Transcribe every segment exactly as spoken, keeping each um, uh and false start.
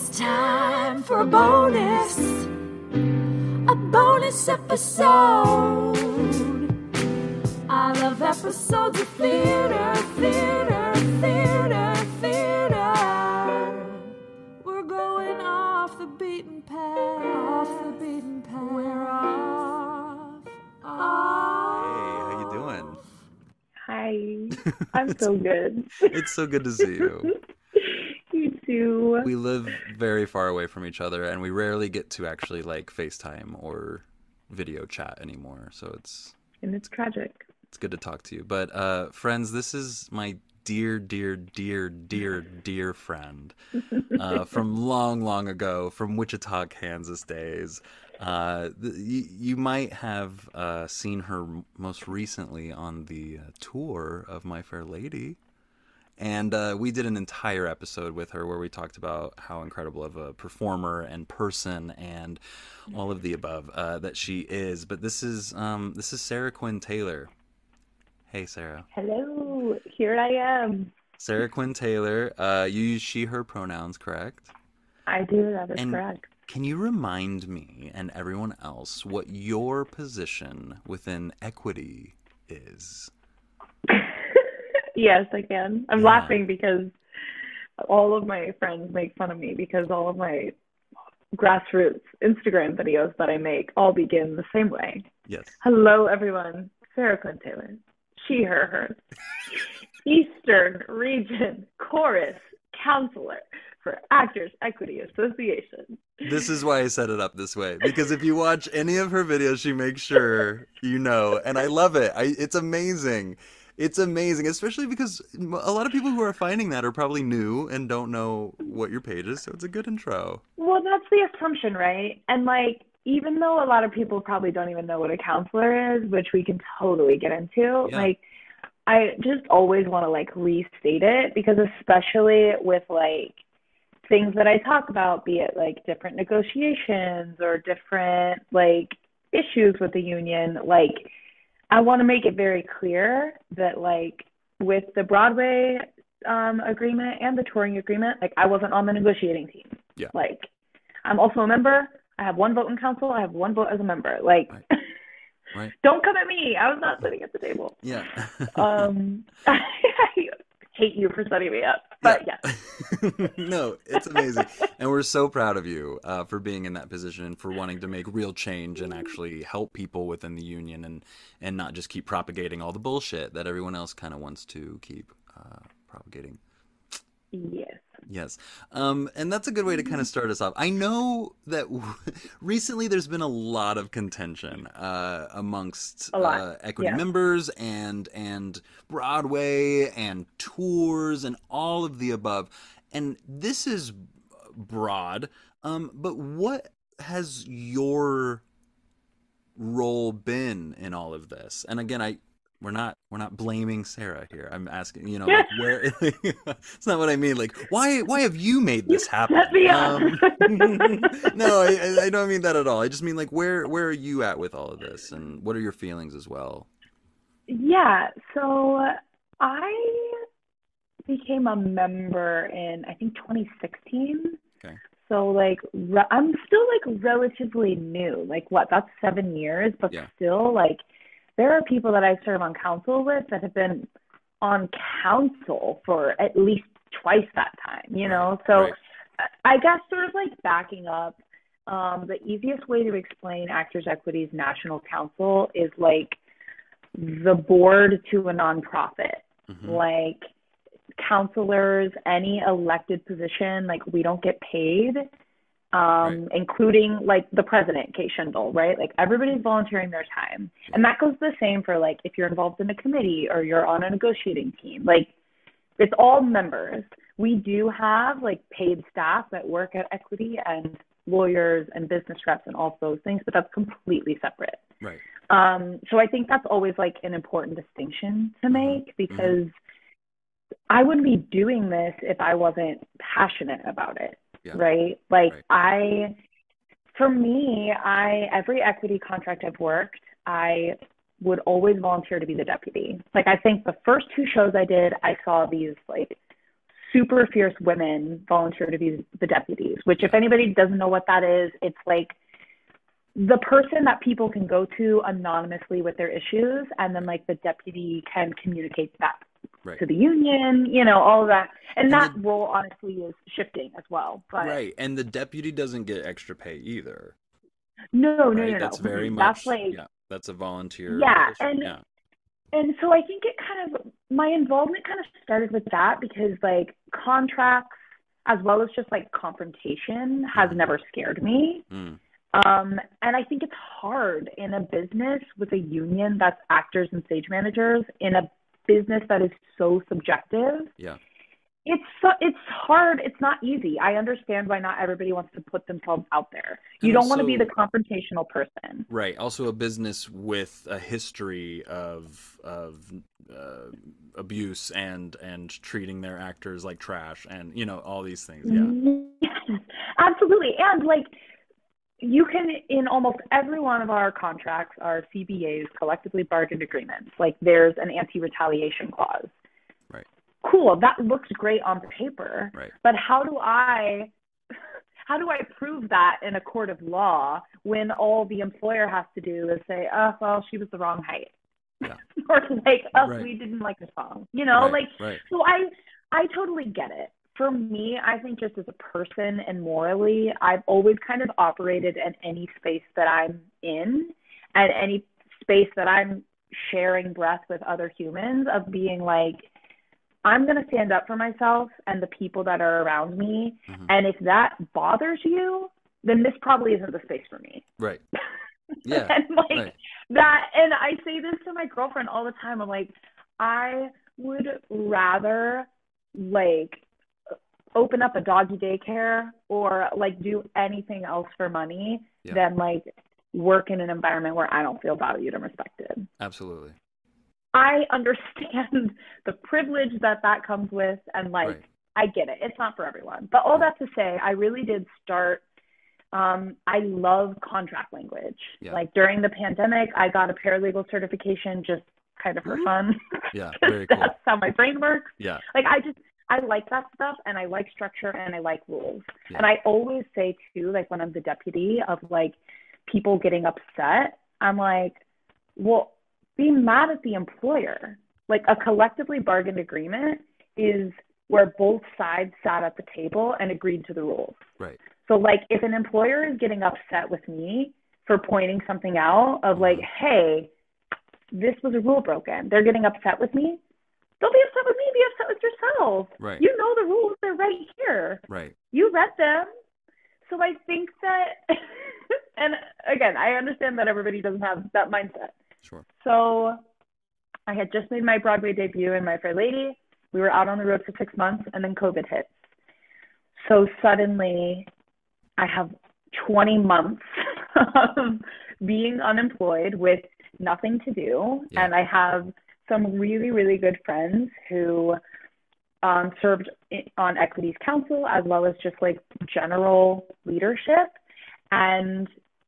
It's time for a bonus, a bonus episode. I love episodes of theater, theater, theater, theater. We're going off the beaten path, off the beaten path. We're off, off. Hey, how you doing? Hi. I'm so good. It's so good to see you. You too. We live very far away from each other, and we rarely get to actually like FaceTime or video chat anymore. So it's And it's tragic. it's good to talk to you. But uh, friends, this is my dear, dear, dear, dear, dear friend uh, from long, long ago, from Wichita, Kansas days. Uh, the, you, you might have uh, seen her most recently on the uh, tour of My Fair Lady. And uh, we did an entire episode with her where we talked about how incredible of a performer and person and all of the above uh, that she is. But this is um, this is Sarah Quinn Taylor. Hey, Sarah. Hello. Here I am. Sarah Quinn Taylor. Uh, you use she, her pronouns, correct? I do. That is And correct. Can you remind me and everyone else what your position within equity is? Yes, I can. I'm Yeah. laughing because all of my friends make fun of me because all of my grassroots Instagram videos that I make all begin the same way. Yes. Hello, everyone. Sarah Quinn Taylor. She, her, hers. Eastern Region Chorus Counselor for Actors Equity Association. This is why I set it up this way, because if you watch any of her videos, she makes sure you know, and I love it. I, it's amazing. It's amazing, especially because a lot of people who are finding that are probably new and don't know what your page is, so it's a good intro. Well, that's the assumption, right? And like, even though a lot of people probably don't even know what a counselor is, which we can totally get into, Yeah. like, I just always want to like restate it because especially with like things that I talk about, be it like different negotiations or different like issues with the union, like I want to make it very clear that like with the Broadway um, agreement and the touring agreement, like I wasn't on the negotiating team. Yeah. Like I'm also a member. I have one vote in council. I have one vote as a member. Like, Right. Right. Don't come at me. I was not sitting at the table. Yeah. um, I hate you for setting me up, but yeah. yeah. No, it's amazing. And we're so proud of you uh, for being in that position and for wanting to make real change and actually help people within the union and, and not just keep propagating all the bullshit that everyone else kind of wants to keep uh, propagating. Yes. Yes. Um, and that's a good way to kind of start us off. I know that w- recently there's been a lot of contention uh, amongst A lot. uh, equity Yeah. members and and Broadway and tours and all of the above. And this is broad, um, but what has your role been in all of this? And again, I we're not we're not blaming Sarah here. I'm asking, you know, like where it's not what I mean. Like, why why have you made this happen? set me up. Um, no, I, I- I don't mean that at all. I just mean like where where are you at with all of this, and what are your feelings as well? Yeah. So I became a member in, I think, twenty sixteen. Okay. So, like, re- I'm still, like, relatively new. Like, what, that's seven years, but Yeah. still, like, there are people that I serve on council with that have been on council for at least twice that time, you know? Right, So right. I I guess sort of, like, backing up, um, the easiest way to explain Actors Equity's National Council is, like, the board to a nonprofit. Mhm. Like, counselors, any elected position, like we don't get paid, um, Right. including like the president, Kay Shindle, right? Like everybody's volunteering their time. Yeah. And that goes the same for like if you're involved in a committee or you're on a negotiating team. Like it's all members. We do have like paid staff that work at Equity and lawyers and business reps and all those things, but that's completely separate. Right. Um, so I think that's always like an important distinction to make because I wouldn't be doing this if I wasn't passionate about it, Yeah. right? Like Right. I, for me, I, every equity contract I've worked, I would always volunteer to be the deputy. Like I think the first two shows I did, I saw these like super fierce women volunteer to be the deputies, which if anybody doesn't know what that is, it's like the person that people can go to anonymously with their issues, and then like the deputy can communicate that right. to the union, you know, all of that. And, and that the, role honestly is shifting as well. But, right. And the deputy doesn't get extra pay either. No, right? no, no, no. That's very much, that's like, yeah, that's a volunteer. Yeah. Position. And, yeah. and so I think it kind of, my involvement kind of started with that because like contracts as well as just like confrontation has mm. never scared me. Mm. Um, and I think it's hard in a business with a union that's actors and stage managers, in a business that is so subjective. Yeah. It's so, it's hard. It's not easy. I understand why not everybody wants to put themselves out there. You and don't also, want to be the confrontational person. Right. Also a business with a history of of uh, abuse and and treating their actors like trash and, you know, all these things. Yeah. Yes, absolutely. And like, you can, in almost every one of our contracts, our C B As, collectively bargained agreements, like there's an anti-retaliation clause. Right. Cool, that looks great on paper. Right. But how do I, how do I prove that in a court of law when all the employer has to do is say, oh, well, she was the wrong height. Yeah. Or like, oh, right. we didn't like the song. You know, right. like, right. so I, I totally get it. For me, I think just as a person and morally, I've always kind of operated in any space that I'm in and any space that I'm sharing breath with other humans of being like, I'm going to stand up for myself and the people that are around me. Mm-hmm. And if that bothers you, then this probably isn't the space for me. Right. Yeah. and like right. that, and I say this to my girlfriend all the time. I'm like, I would rather like open up a doggy daycare or like do anything else for money yeah. than like work in an environment where I don't feel valued and respected. Absolutely. I understand the privilege that that comes with, and like, right. I get it. It's not for everyone. But all that to say, I really did start, um, I love contract language. Yeah. Like during the pandemic, I got a paralegal certification just kind of for fun. Yeah, very cool. That's how my brain works. Yeah. Like I just, I like that stuff, and I like structure, and I like rules. Yeah. And I always say too, like when I'm the deputy, of like people getting upset, I'm like, well, be mad at the employer. Like a collectively bargained agreement is where both sides sat at the table and agreed to the rules. Right. So like if an employer is getting upset with me for pointing something out of like, hey, this was a rule broken, they're getting upset with me. Don't be upset with me, be upset with yourself. Right. You know the rules, they're right here. Right. You read them. So I think that, and again, I understand that everybody doesn't have that mindset. Sure. So I had just made my Broadway debut in My Fair Lady. We were out on the road for six months, and then COVID hit. So suddenly I have twenty months of being unemployed with nothing to do, yeah. and I have some really, really good friends who um, served on Equities Council as well as just like general leadership. And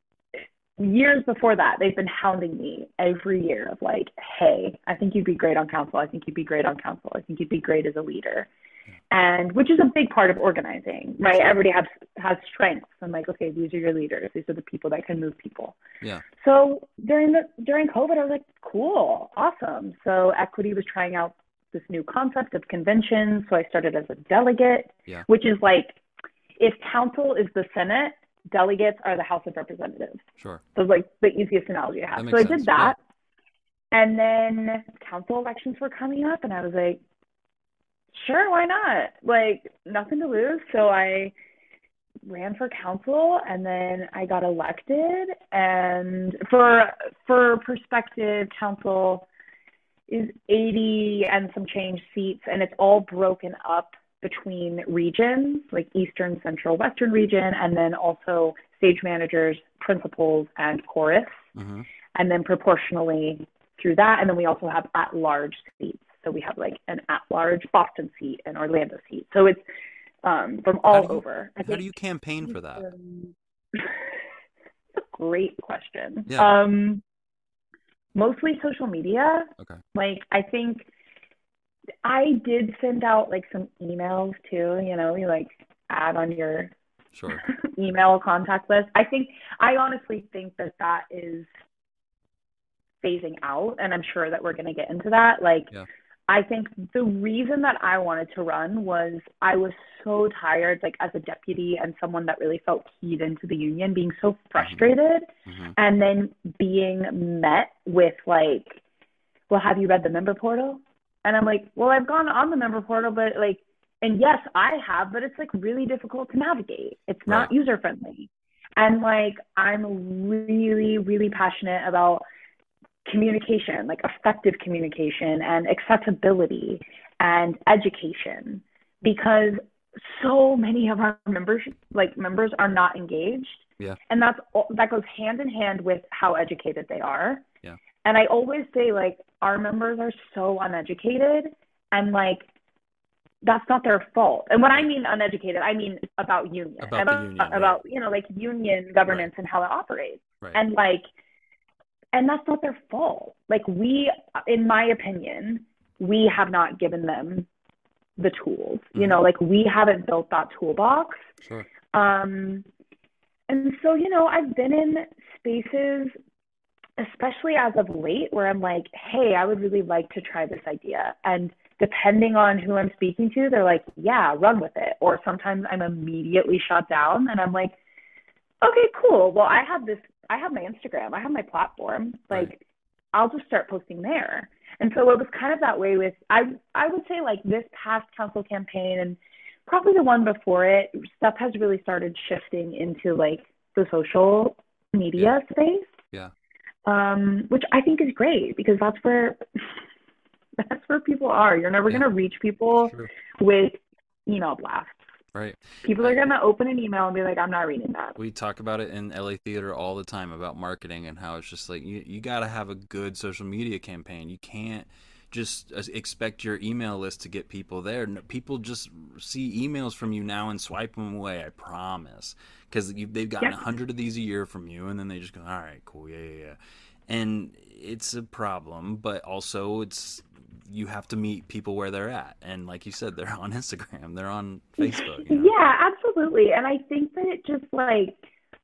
years before that, they've been hounding me every year of like, hey, I think you'd be great on council. I think you'd be great on council. I think you'd be great as a leader. And which is a big part of organizing, right? Sure. Everybody has has strengths. I'm like, okay, these are your leaders. These are the people that can move people. Yeah. So during the during COVID, I was like, cool, awesome. So Equity was trying out this new concept of conventions. So I started as a delegate, yeah. which is like, if council is the Senate, delegates are the House of Representatives. Sure. So it's like the easiest analogy I have. So I did that. Yeah. And then council elections were coming up, and I was like, sure, why not? Like, nothing to lose. So I ran for council, and then I got elected. And for for perspective, council is eighty and some change seats, and it's all broken up between regions, like Eastern, Central, Western region, and then also stage managers, principals, and chorus. Mm-hmm. And then proportionally through that, and then we also have at-large seats. So we have like an at-large Boston seat and Orlando seat. So it's um, from all how you, over. I how think, do you campaign for that? Um, that's a great question. Yeah. Um, mostly social media. Okay. Like I think I did send out like some emails too, you know, you like add on your Sure. email contact list. I think, I honestly think that that is phasing out, and I'm sure that we're going to get into that. Like, Yeah. I think the reason that I wanted to run was I was so tired, like as a deputy and someone that really felt keyed into the union, being so frustrated Mm-hmm. and then being met with like, well, have you read the member portal? And I'm like, well, I've gone on the member portal, but like, and yes, I have, but it's like really difficult to navigate. It's not Right. user friendly. And like, I'm really, really passionate about communication, like effective communication and accessibility and education, because so many of our members, like members, are not engaged. Yeah. And that's that goes hand in hand with how educated they are. Yeah. And I always say, like, our members are so uneducated, and like that's not their fault. And when I mean uneducated, I mean about union, About about, the union, right. about you know, like union governance Right. and how it operates. Right. And like, and that's not their fault. Like, we, in my opinion, we have not given them the tools. You Mhm. know, like we haven't built that toolbox. Sure. Um, and so, you know, I've been in spaces, especially as of late, where I'm like, hey, I would really like to try this idea. And depending on who I'm speaking to, they're like, yeah, run with it. Or sometimes I'm immediately shut down and I'm like, okay, cool. Well, I have this, I have my Instagram, I have my platform. Like, Right. I'll just start posting there. And so it was kind of that way with, I, I would say like this past council campaign and probably the one before it, stuff has really started shifting into like the social media Yeah. space. Yeah. Um, which I think is great, because that's where that's where people are. You're never Yeah. going to reach people Sure. with email blasts. Right. People are going to open an email and be like, I'm not reading that. We talk about it in L A Theater all the time about marketing and how it's just like you, you got to have a good social media campaign. You can't just uh, expect your email list to get people there. No, people just see emails from you now and swipe them away, I promise. Because they've gotten a Yeah. hundred of these a year from you, and then they just go, all right, cool, yeah, yeah, yeah. And it's a problem, but also it's you have to meet people where they're at. And like you said, they're on Instagram, they're on Facebook. You know? Yeah, absolutely. And I think that it just like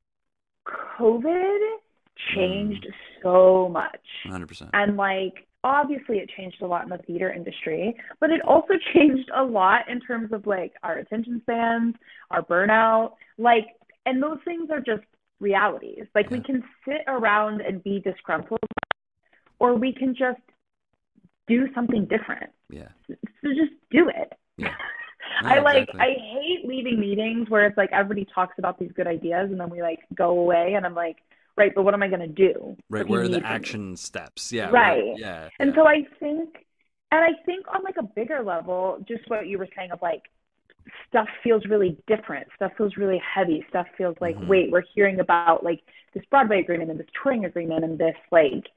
COVID changed so much. one hundred percent. And like, obviously it changed a lot in the theater industry, but it also changed a lot in terms of like our attention spans, our burnout, like, and those things are just realities. Like, we Yeah. can sit around and be disgruntled, or we can just do something different. Yeah. So just do it. Yeah. No, I like, exactly. I hate leaving meetings where it's like everybody talks about these good ideas and then we like go away and I'm like, right, but what am I going to do? Right, What do you where are need the from me? action steps? Yeah, Right. where- yeah. And yeah. so I think, and I think on like a bigger level, just what you were saying of like, stuff feels really different. Stuff feels really heavy. Stuff feels like, Mhm. wait, we're hearing about like this Broadway agreement and this touring agreement and this like,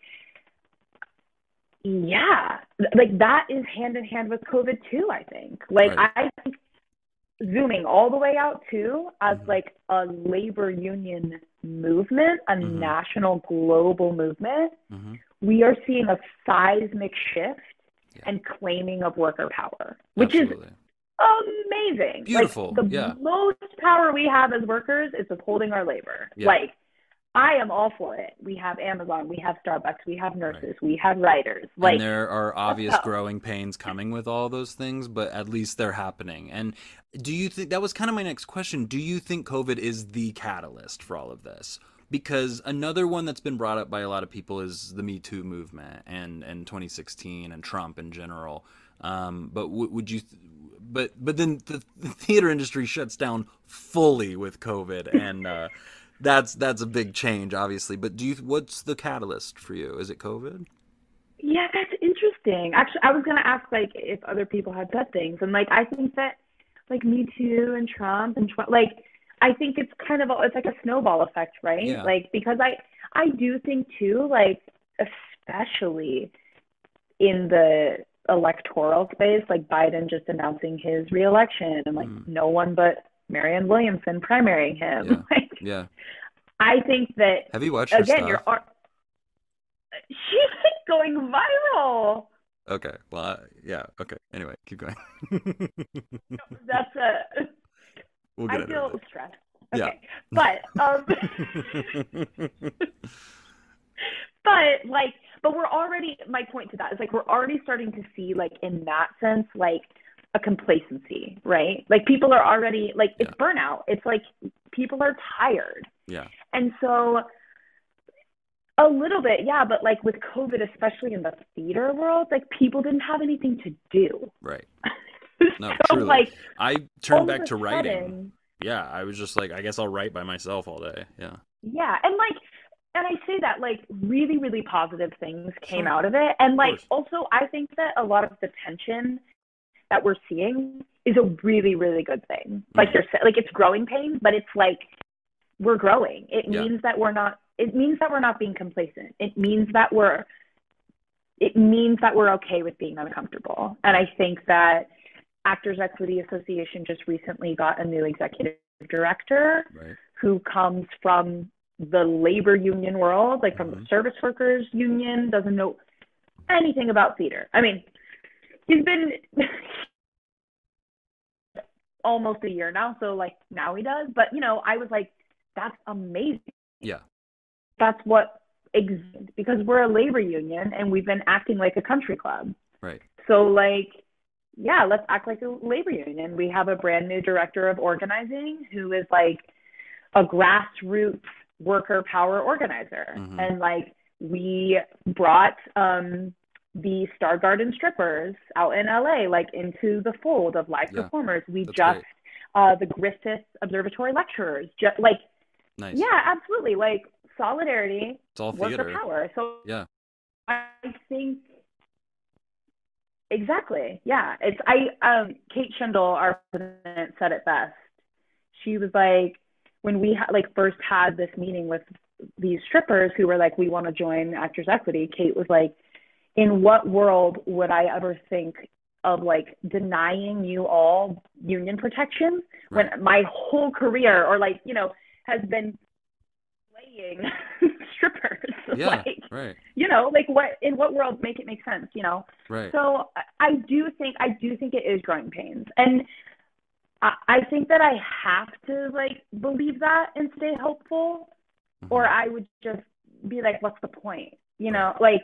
yeah, like that is hand in hand with COVID too, I think. Like, Right. I think zooming all the way out too as Mhm. like a labor union movement, a Mhm. national global movement, Mhm. we are seeing a seismic shift Yeah. and claiming of worker power, which Absolutely. is amazing. Beautiful, Like, the yeah. most power we have as workers is withholding our labor. Yeah. Like, I am all for it. We have Amazon, we have Starbucks, we have nurses, we have writers. Like, And there are obvious go. growing pains coming with all those things, but at least they're happening. And do you think that was kind of my next question? Do you think COVID is the catalyst for all of this? Because another one that's been brought up by a lot of people is the Me Too movement and, and twenty sixteen and Trump in general. Um, but w- would you? Th- but but then the, the theater industry shuts down fully with COVID, and uh, that's that's a big change, obviously. But do you? What's the catalyst for you? Is it COVID? yeah, that's interesting. Actually, I was going to ask, like, if other people had said things. And, like, I think that, like, Me Too and Trump and, Trump, like, I think it's kind of, a, it's like a snowball effect, right? Yeah. Like, because I, I do think, too, like, especially in the electoral space, like Biden just announcing his reelection and, like, Mm. no one but Marianne Williamson primarying him. Yeah. Like, Yeah. I think that, Have you watched her again, stuff? you're, ar- she's like going viral. Okay. Well, I, yeah. Okay. Anyway, keep going. That's a, We'll get I into feel it. stressed. Yeah. Okay. But, um, but like, but we're already, my point to that is like, we're already starting to see like in that sense, like a complacency, right? Like people are already like, Yeah. it's burnout. It's like people are tired. Yeah. And so a little bit, yeah, but like with COVID, especially in the theater world, like people didn't have anything to do. Right. No, So truly. like I all turned of back a to writing. sudden, Yeah, I was just like, I guess I'll write by myself all day. Yeah. yeah, and like, and I say that like really, really positive things came Sure. out of it. And Of like course. also I think that a lot of the tension that we're seeing is a really, really good thing. Like Mhm. you're sa- like it's growing pains, but it's like we're growing. It Yeah. means that we're not it means that we're not being complacent. It means that we're it means that we're okay with being uncomfortable. And I think that Actors Equity Association just recently got a new executive director Right. who comes from the labor union world, like from the Mhm. service workers union, doesn't know anything about theater. I mean, he's been almost a year now, so like now he does. But you know, I was like, that's amazing. Yeah. That's what exists because we're a labor union and we've been acting like a country club. Right. So like, yeah, let's act like a labor union. We have a brand new director of organizing who is like a grassroots worker power organizer. Mhm. And like we brought um the Star Garden strippers out in L A like into the fold of live Yeah. performers. We That's just great. uh the Griffith Observatory lecturers. Just like Nice. yeah, absolutely. Like solidarity, It's all worker theater. power. So Yeah. I think exactly. Yeah. It's I um Kate Schindel, our president, said it best. She was like, when we ha- like first had this meeting with these strippers who were like, we want to join Actors Equity, Kate was like, in what world would I ever think of like denying you all union protection when Right. my whole career or like, you know, has been playing strippers? Yeah. Like, Right. you know, like what in what world make it make sense, you know? Right. So I- I do think I do think it is growing pains. And I, I think that I have to like believe that and stay hopeful, Mhm. or I would just be like, what's the point? You know, like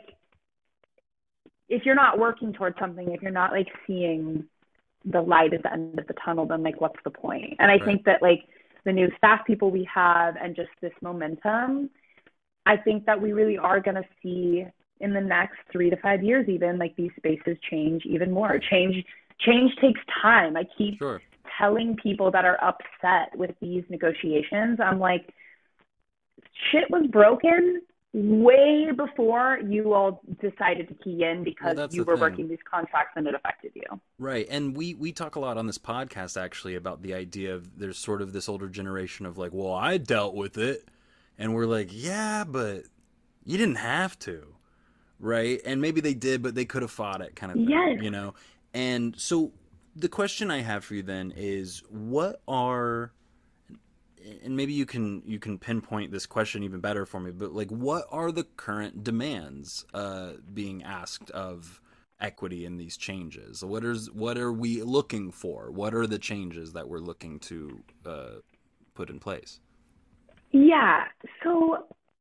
if you're not working towards something, if you're not like seeing the light at the end of the tunnel, then like what's the point? And I Right. think that like the new staff people we have and just this momentum, I think that we really are going to see in the next three to five years, even like these spaces change even more. Change, change takes time. I keep Sure. telling people that are upset with these negotiations, I'm like, shit was broken way before you all decided to key in because that's you the were thing. working these contracts and it affected you. Right. And we, we talk a lot on this podcast actually about the idea of there's sort of this older generation of like, well, I dealt with it. And we're like, yeah, but you didn't have to. Right. And maybe they did, but they could have fought it kind of thing, Yes. you know? And so the question I have for you then is what are, and maybe you can you can pinpoint this question even better for me, but like what are the current demands uh, being asked of equity in these changes? What is what are we looking for? What are the changes that we're looking to uh, put in place? Yeah. So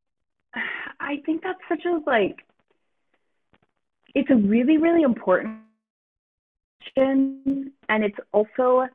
I think that's such a like, it's a really, really important question. And it's also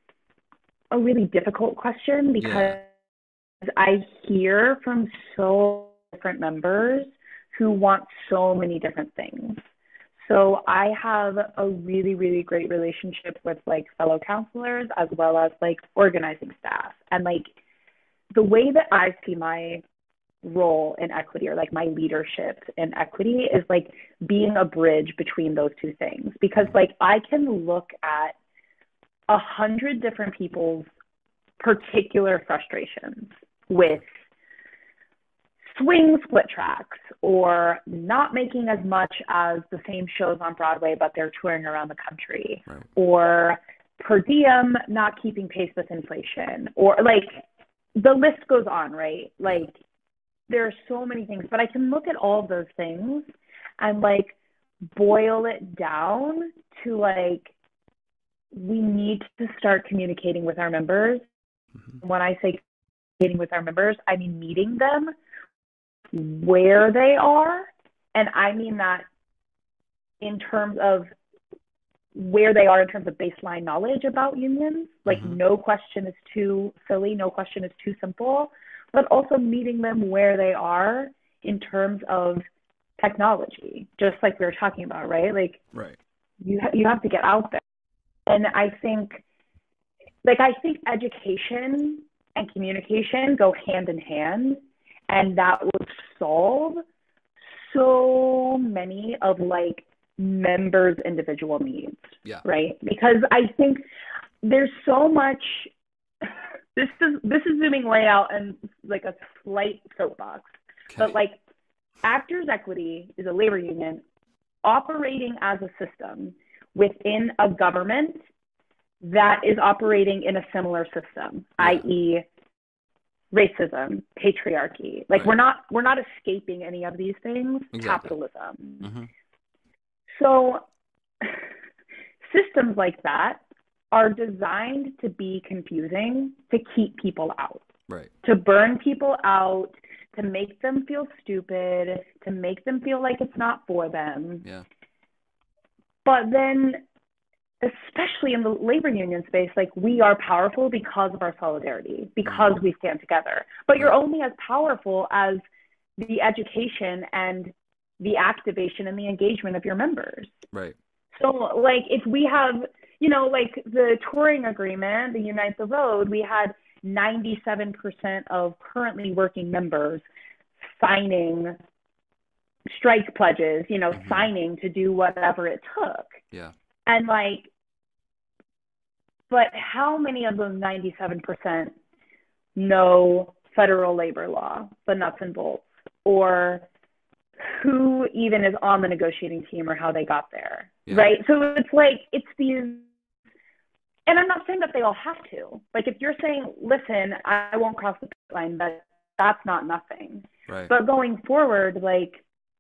a really difficult question because Yeah. I hear from so different members who want so many different things. So I have a really, really great relationship with like fellow counselors as well as like organizing staff. And like the way that I see my role in equity or like my leadership in equity is like being a bridge between those two things. Because like I can look at a hundred different people's particular frustrations with swing split tracks or not making as much as the same shows on Broadway, but they're touring around the country, Right. or per diem not keeping pace with inflation, or like the list goes on, right? Like there are so many things, but I can look at all of those things and like boil it down to like, we need to start communicating with our members. Mm-hmm. When I say communicating with our members, I mean meeting them where they are. And I mean that in terms of where they are in terms of baseline knowledge about unions. Like mm-hmm. no question is too silly, no question is too simple, but also meeting them where they are in terms of technology, just like we were talking about, right? Like right. you, ha- you have to get out there. And I think, like, I think education and communication go hand in hand, and that would solve so many of, like, members' individual needs, yeah. right? Because I think there's so much, this is, this is zooming way out and, like, a slight soapbox, okay. But, like, Actors Equity is a labor union operating as a system within a government that is operating in a similar system, yeah. that is racism, patriarchy. Like right. we're not we're not escaping any of these things, exactly. Capitalism. Mm-hmm. So systems like that are designed to be confusing, to keep people out. Right. To burn people out, to make them feel stupid, to make them feel like it's not for them. Yeah. But then, especially in the labor union space, like we are powerful because of our solidarity, because mm-hmm. we stand together. But you're only as powerful as the education and the activation and the engagement of your members. Right. So like if we have, you know, like the touring agreement, the Unite the Road, we had ninety-seven percent of currently working members signing strike pledges, you know, mm-hmm. signing to do whatever it took. Yeah. And like, but how many of those ninety-seven percent know federal labor law, the nuts and bolts, or who even is on the negotiating team or how they got there, yeah. right? So it's like, it's these, and I'm not saying that they all have to. Like if you're saying, listen, I won't cross the line, but that's not nothing. Right. But going forward, like,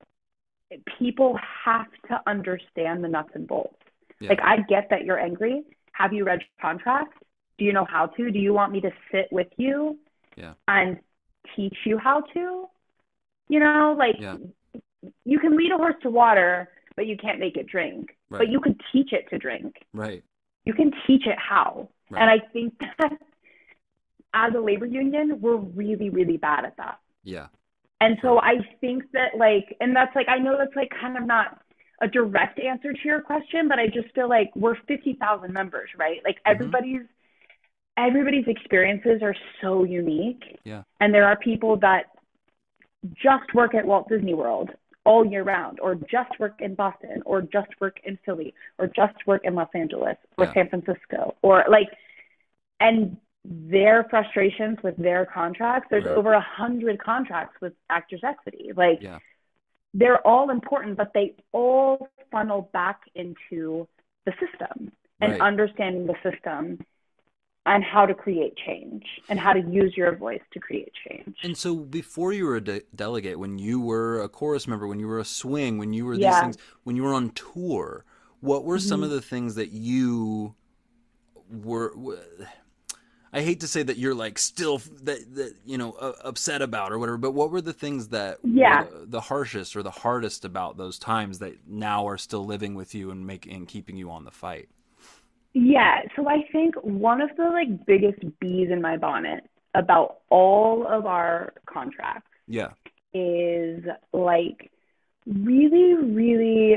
people have to understand the nuts and bolts. Yeah. Like, I get that you're angry. Have you read your contract? Do you know how to? Do you want me to sit with you yeah. and teach you how to? You know, like, yeah. you can lead a horse to water, but you can't make it drink. Right. But you could teach it to drink. Right. You can teach it how. Right. And I think that as a labor union, we're really, really bad at that. Yeah. And so I think that like, and that's like, I know that's like kind of not a direct answer to your question, but I just feel like we're fifty thousand members, right? Like mm-hmm. everybody's, everybody's experiences are so unique. Yeah. And there are people that just work at Walt Disney World all year round, or just work in Boston, or just work in Philly, or just work in Los Angeles, or yeah. San Francisco, or like, and their frustrations with their contracts, there's right. over a hundred contracts with Actors Equity. Like yeah. they're all important, but they all funnel back into the system and right. understanding the system and how to create change and how to use your voice to create change. And so before you were a de- delegate, when you were a chorus member, when you were a swing, when you were these yeah. things, when you were on tour, what were mm-hmm. some of the things that you were... W- I hate to say that you're like still that, that you know uh, upset about or whatever, but what were the things that yeah. were the harshest or the hardest about those times that now are still living with you and making and keeping you on the fight? Yeah, so I think one of the like biggest bees in my bonnet about all of our contracts yeah. is like really, really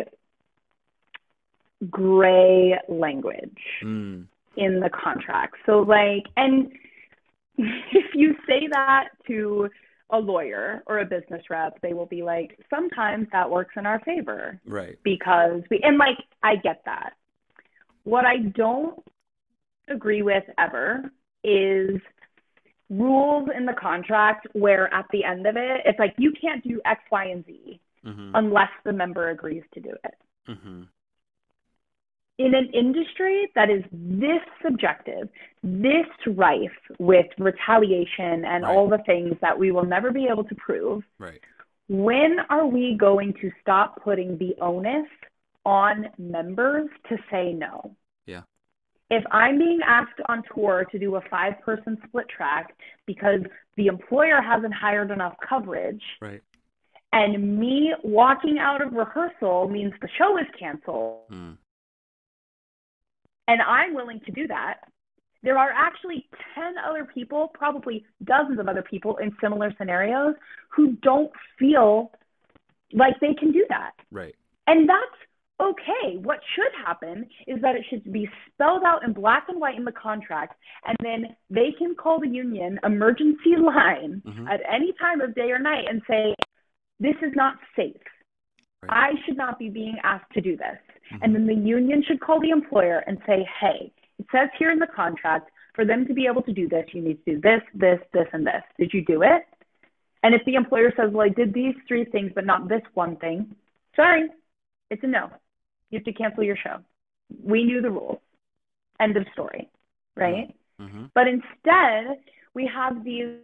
gray language. Mm. in the contract. So like, and if you say that to a lawyer or a business rep, they will be like, sometimes that works in our favor. Right. Because we, and like, I get that. What I don't agree with ever is rules in the contract where at the end of it, it's like, you can't do X, Y, and Z mm-hmm. unless the member agrees to do it. Mm-hmm. In an industry that is this subjective, this rife with retaliation and right. all the things that we will never be able to prove, right. when are we going to stop putting the onus on members to say no? Yeah. If I'm being asked on tour to do a five-person split track because the employer hasn't hired enough coverage, right, and me walking out of rehearsal means the show is canceled, mm. and I'm willing to do that, there are actually ten other people, probably dozens of other people in similar scenarios who don't feel like they can do that. Right. And that's okay. What should happen is that it should be spelled out in black and white in the contract, and then they can call the union emergency line mm-hmm. at any time of day or night and say, this is not safe. Right. I should not be being asked to do this. Mm-hmm. And then the union should call the employer and say, hey, it says here in the contract, for them to be able to do this, you need to do this, this, this, and this. Did you do it? And if the employer says, well, I did these three things, but not this one thing, sorry, it's a no. You have to cancel your show. We knew the rules. End of story, right? Mm-hmm. But instead, we have these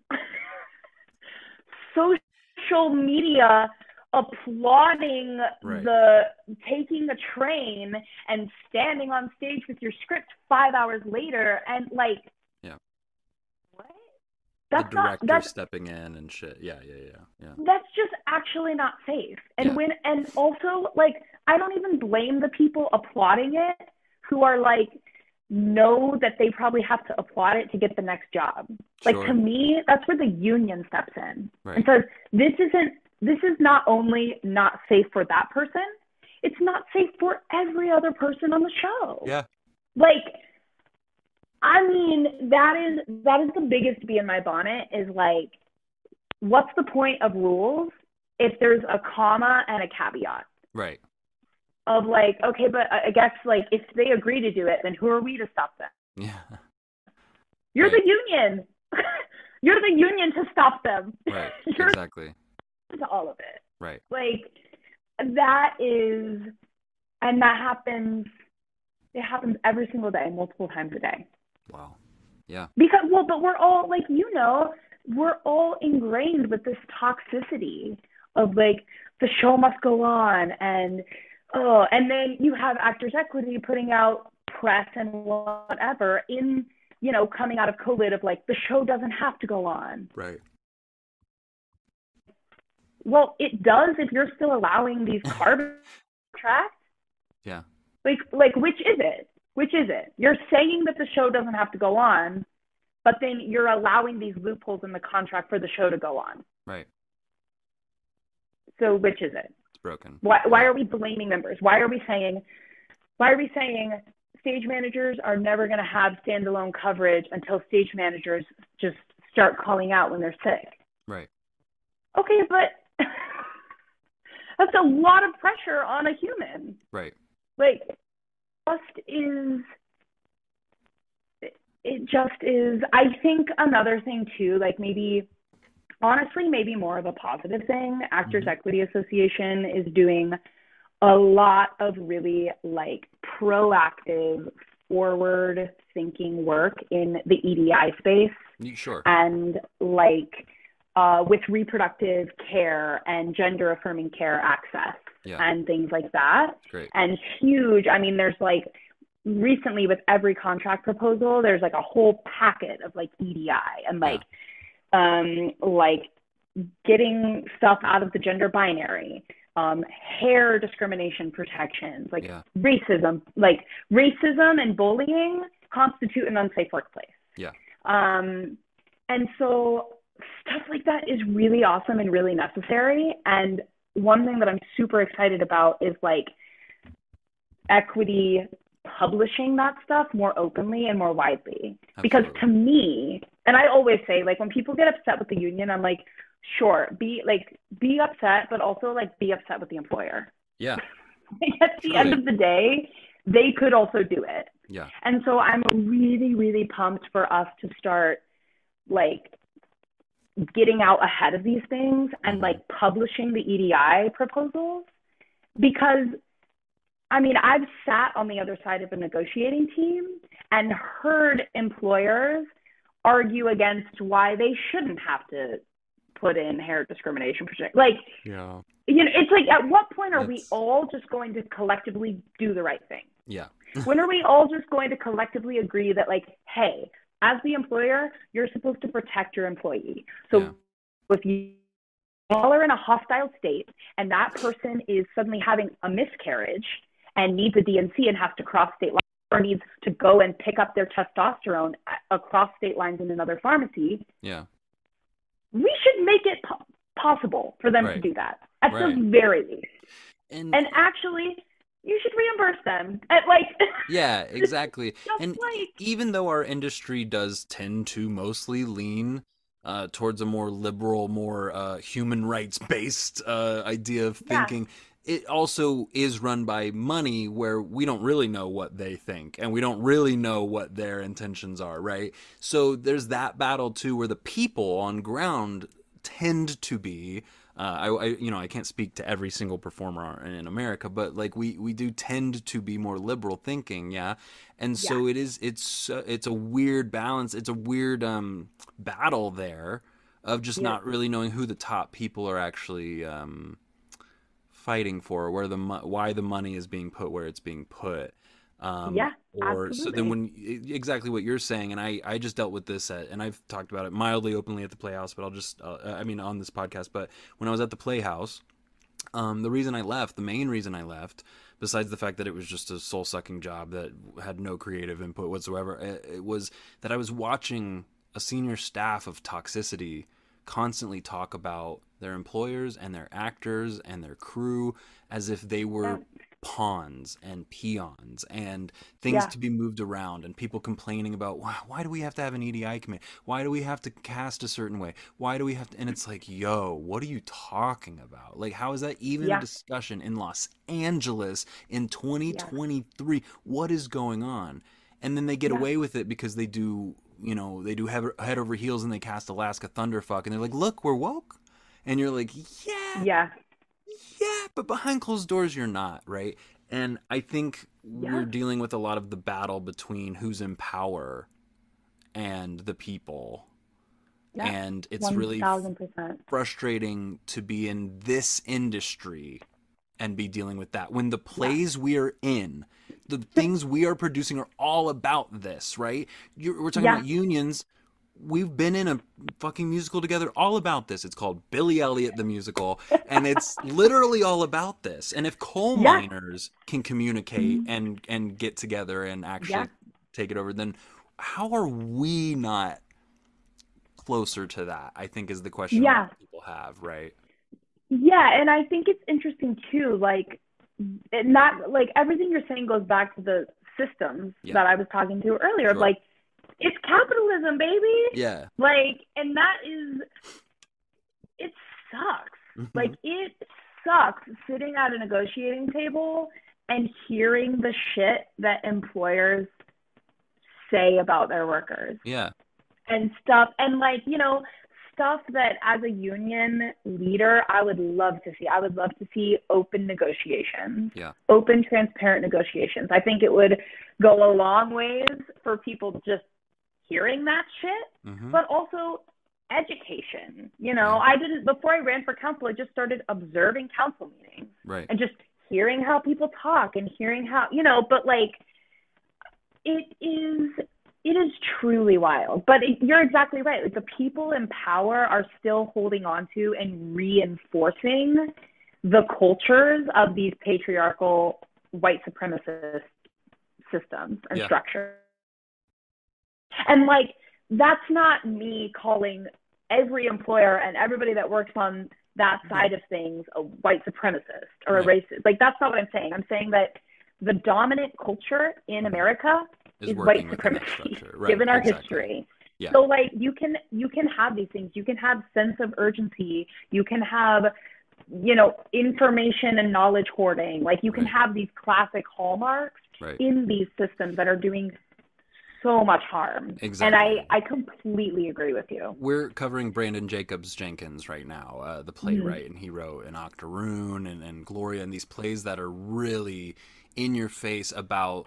social media applauding right. the taking a train and standing on stage with your script five hours later, and like, yeah, what? That's the director not that's stepping in and shit. Yeah, yeah, yeah, yeah. That's just actually not safe. And yeah. when and also like I don't even blame the people applauding it who are like know that they probably have to applaud it to get the next job. Like sure. to me, that's where the union steps in right. and says this isn't. This is not only not safe for that person, it's not safe for every other person on the show. Yeah. Like, I mean, that is that is the biggest bee in my bonnet is like, what's the point of rules if there's a comma and a caveat? Right. Of like, okay, but I guess like if they agree to do it, then who are we to stop them? Yeah. You're right. the union. You're the union to stop them. Right. You're exactly. To all of it. Right. Like that is, and that happens, it happens every single day, multiple times a day. Wow. Yeah. Because, well, but we're all, like, you know, we're all ingrained with this toxicity of like, the show must go on. And, oh, and then you have Actors Equity putting out press and whatever in, you know, coming out of COVID of like, the show doesn't have to go on. Right. Well, it does if you're still allowing these carbon tracks. Yeah. Like, like, which is it? Which is it? You're saying that the show doesn't have to go on, but then you're allowing these loopholes in the contract for the show to go on. Right. So which is it? It's broken. Why, why yeah. are we blaming members? Why are we saying, why are we saying stage managers are never going to have standalone coverage until stage managers just start calling out when they're sick? Right. Okay, but that's a lot of pressure on a human. Right. Like, just is, it just is, I think another thing too, like maybe, honestly, maybe more of a positive thing, Actors mm-hmm. Equity Association is doing a lot of really like proactive, forward thinking work in the E D I space. Sure. And like, Uh, with reproductive care and gender affirming care access yeah. and things like that. Great. And huge, I mean, there's like recently with every contract proposal, there's like a whole packet of like E D I and like, yeah. um, like getting stuff out of the gender binary, um, hair discrimination protections, like yeah. racism, like racism and bullying constitute an unsafe workplace. Yeah. Um, and so stuff like that is really awesome and really necessary. And one thing that I'm super excited about is like equity publishing that stuff more openly and more widely. Absolutely. Because to me, and I always say, like, when people get upset with the union, I'm like, sure, be like, be upset, but also like be upset with the employer. Yeah. Like, at the Truly. End of the day, they could also do it. Yeah. And so I'm really, really pumped for us to start like getting out ahead of these things and like publishing the E D I proposals, because I mean, I've sat on the other side of a negotiating team and heard employers argue against why they shouldn't have to put in hair discrimination protect. Like, Yeah. you know, it's like, at what point are we It's- all just going to collectively do the right thing? Yeah. When are we all just going to collectively agree that, like, hey, as the employer, you're supposed to protect your employee. So Yeah. if you all are in a hostile state and that person is suddenly having a miscarriage and needs a D N C and has to cross state lines, or needs to go and pick up their testosterone across state lines in another pharmacy, Yeah. we should make it po- possible for them Right. to do that at Right. the very least. And, And actually, you should reimburse them at, like, yeah, exactly. just And like, even though our industry does tend to mostly lean uh, towards a more liberal, more uh, human rights based uh, idea of Yeah. thinking, it also is run by money, where we don't really know what they think and we don't really know what their intentions are, right? So there's that battle too, where the people on ground tend to be uh, I, I you know I can't speak to every single performer in America, but like we we do tend to be more liberal thinking, yeah. And so it is it's uh, it's a weird balance, it's a weird um battle there of just Yeah. not really knowing who the top people are actually um fighting for, where the mo- why the money is being put where it's being put. Um, Yeah, or so then absolutely. when e- exactly what you're saying, and I I just dealt with this at, and I've talked about it mildly openly at the Playhouse, but I'll just uh, I mean on this podcast. But when I was at the Playhouse, um, the reason I left, the main reason I left, besides the fact that it was just a soul sucking job that had no creative input whatsoever, it, it was that I was watching a senior staff of Toxicity constantly talk about their employers and their actors and their crew as if they were Yeah. pawns and peons and things Yeah. to be moved around, and people complaining about why, why do we have to have an E D I committee? Why do we have to cast a certain way? Why do we have to? And it's like, yo, what are you talking about? Like, how is that even Yeah. a discussion in Los Angeles in twenty twenty-three? What is going on? And then they get Yeah. away with it because they do, you know, they do head, head over heels and they cast Alaska Thunderfuck, and they're like, look, we're woke. And you're like, yeah, Yeah. yeah, but behind closed doors, you're not, right? And I think Yeah. we're dealing with a lot of the battle between who's in power and the people. Yeah. And it's One really thousand percent. frustrating to be in this industry and be dealing with that when the plays we are in, the things we are producing are all about this, right? You're, we're talking Yeah. about unions. We've been in a fucking musical together all about this. It's called Billy Elliot the Musical, and it's literally all about this. And if coal Yeah. miners can communicate and and get together and actually Yeah. take it over, then how are we not closer to that? I think is the question a lot Yeah. of people have, right? Yeah, and I think it's interesting too, like, it not like everything you're saying goes back to the systems Yeah. that I was talking to earlier. Of Sure. like, it's capitalism, baby. Yeah. Like, and that is, it sucks. Mhm. Like, it sucks sitting at a negotiating table and hearing the shit that employers say about their workers Yeah. and stuff. And, like, you know, stuff that as a union leader, I would love to see. I would love to see open negotiations, Yeah. open, transparent negotiations. I think it would go a long ways for people just hearing that shit, Mhm. but also education. You know, Yeah. I didn't, before I ran for council, I just started observing council meetings Right. and just hearing how people talk and hearing how, you know, but like, it is, it is truly wild. But it, you're exactly right. Like, the people in power are still holding on to and reinforcing the cultures of these patriarchal white supremacist systems and Yeah. structures. And like, that's not me calling every employer and everybody that works on that side of things a white supremacist or a Right. racist. Like, that's not what I'm saying. I'm saying that the dominant culture in America Is is working white within that supremacy, structure. Right. given our exactly. history. Yeah. So like, you can you can have these things. You can have sense of urgency. You can have, you know, information and knowledge hoarding. Like, you can Right. have these classic hallmarks Right. in these systems that are doing so much harm. And Exactly. I, I completely agree with you. We're covering Brandon Jacobs Jenkins right now, uh, the playwright, and he wrote an Octoroon and, and Gloria, and these plays that are really in your face about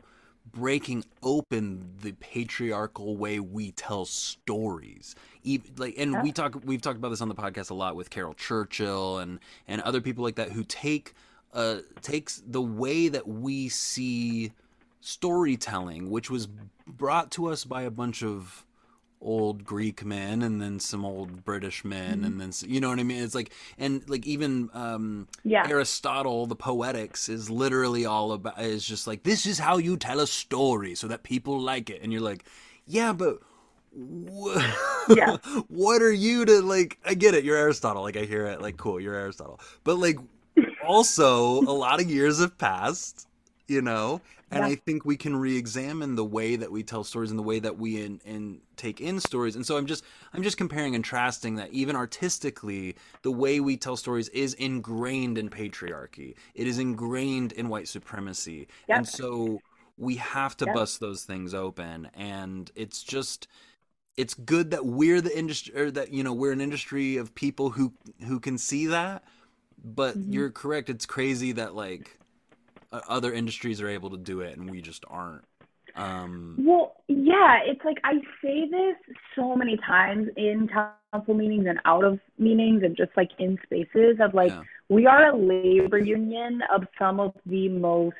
breaking open the patriarchal way we tell stories. Even, like, and Yeah. we talk, we've talked about this on the podcast a lot with Carol Churchill and and other people like that who take uh takes the way that we see storytelling, which was brought to us by a bunch of old Greek men and then some old British men, and then you know what I mean. It's like, and like even um, Yeah. Aristotle, the Poetics, is literally all about is just like, this is how you tell a story so that people like it, and you're like, yeah, but wh- Yeah. what are you to like? I get it, you're Aristotle. Like I hear it, like cool, you're Aristotle, but like also a lot of years have passed, you know, and Yeah. I think we can re-examine the way that we tell stories and the way that we in, in take in stories. And so I'm just I'm just comparing and contrasting that even artistically, the way we tell stories is ingrained in patriarchy. It is ingrained in white supremacy. Yep. And so we have to Yep. bust those things open. And it's just it's good that we're the industry, or that, you know, we're an industry of people who who can see that. But Mhm. you're correct. It's crazy that like uh, other industries are able to do it and we just aren't. Um, Well, yeah, it's like I say this so many times in council meetings and out of meetings and just like in spaces of like, yeah, we are a labor union of some of the most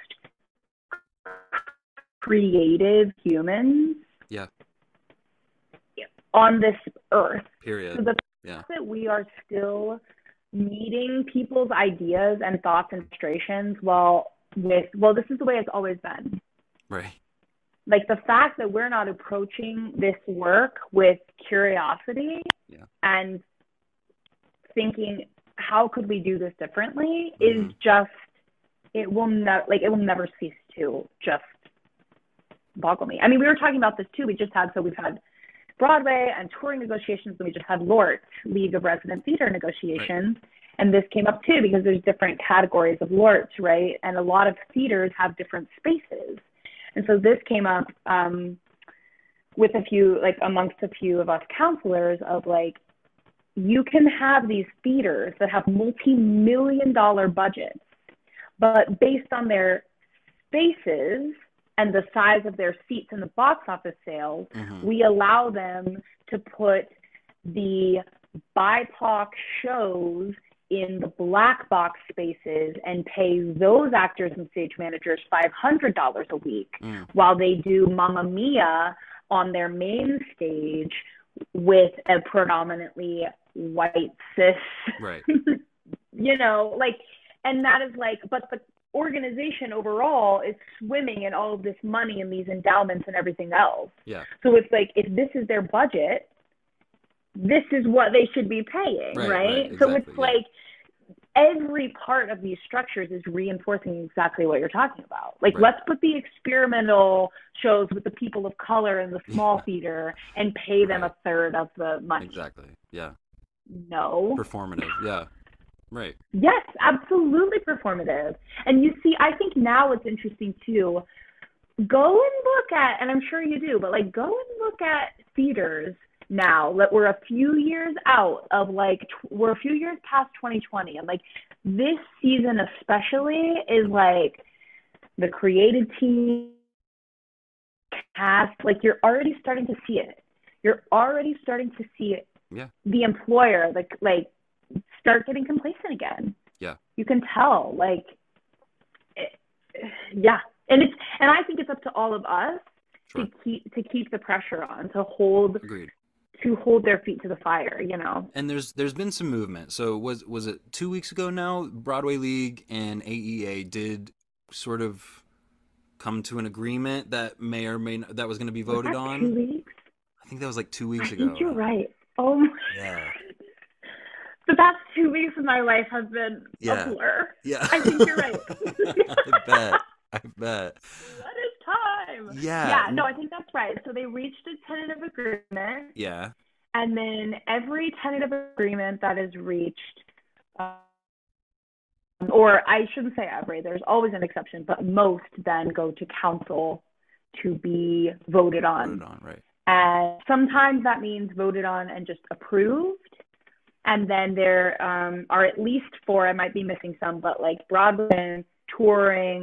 creative humans yeah, on this earth. So period. the Yeah, fact that we are still meeting people's ideas and thoughts and frustrations while with, well, this is the way it's always been. right. Like the fact that we're not approaching this work with curiosity Yeah. and thinking, how could we do this differently, is Mhm. just, it will never, like, it will never cease to just boggle me. I mean, we were talking about this too. We just had, so we've had Broadway and touring negotiations, and we just had LORT, League of Resident Theater negotiations. And this came up too because there's different categories of LORT, right? And a lot of theaters have different spaces. And so this came up um, with a few, like amongst a few of us counselors of like, you can have these theaters that have multi-million dollar budgets, but based on their spaces and the size of their seats in the box office sales, Mhm. we allow them to put the B I P O C shows in the black box spaces and pay those actors and stage managers five hundred dollars a week, Mm. while they do Mamma Mia on their main stage with a predominantly white cis, Right. you know, like, and that is like, but the organization overall is swimming in all of this money and these endowments and everything else. Yeah. So it's like, if this is their budget, this is what they should be paying, Right, right? right, So it's exactly, yeah. like every part of these structures is reinforcing exactly what you're talking about. Like, Right. let's put the experimental shows with the people of color in the small Yeah. theater and pay them Right. a third of the money. Exactly. Yeah. No. Performative. Yeah. Right. Yes, absolutely performative. And you see, I think now it's interesting too. Go and look at, and I'm sure you do, but like go and look at theaters now that we're a few years out of like, tw- we're a few years past twenty twenty. And like this season especially is like the creative team, cast, like you're already starting to see it. You're already starting to see it. Yeah. The employer, like, like start getting complacent again. Yeah. You can tell, like, it, yeah. And it's, and I think it's up to all of us Sure. to keep, to keep the pressure on, to hold, Agreed. to hold their feet to the fire, you know? And there's there's been some movement. So was was it two weeks ago now? Broadway League and A E A did sort of come to an agreement that may or may not, that was going to be Was voted that on. two weeks? I think that was like two I weeks ago. think you're right. Oh my, Yeah. the past two weeks of my life have been Yeah. a blur. Yeah. I think you're right. I bet. I bet. What is time? Yeah. Yeah, no, I think that's right. So they reached a tentative agreement, Yeah. and then every tentative agreement that is reached, um, or I shouldn't say every, there's always an exception, but most then go to council to be voted on. Voted on, right. And sometimes that means voted on and just approved. And then there um, are at least four, I might be missing some, but like Broadway, touring,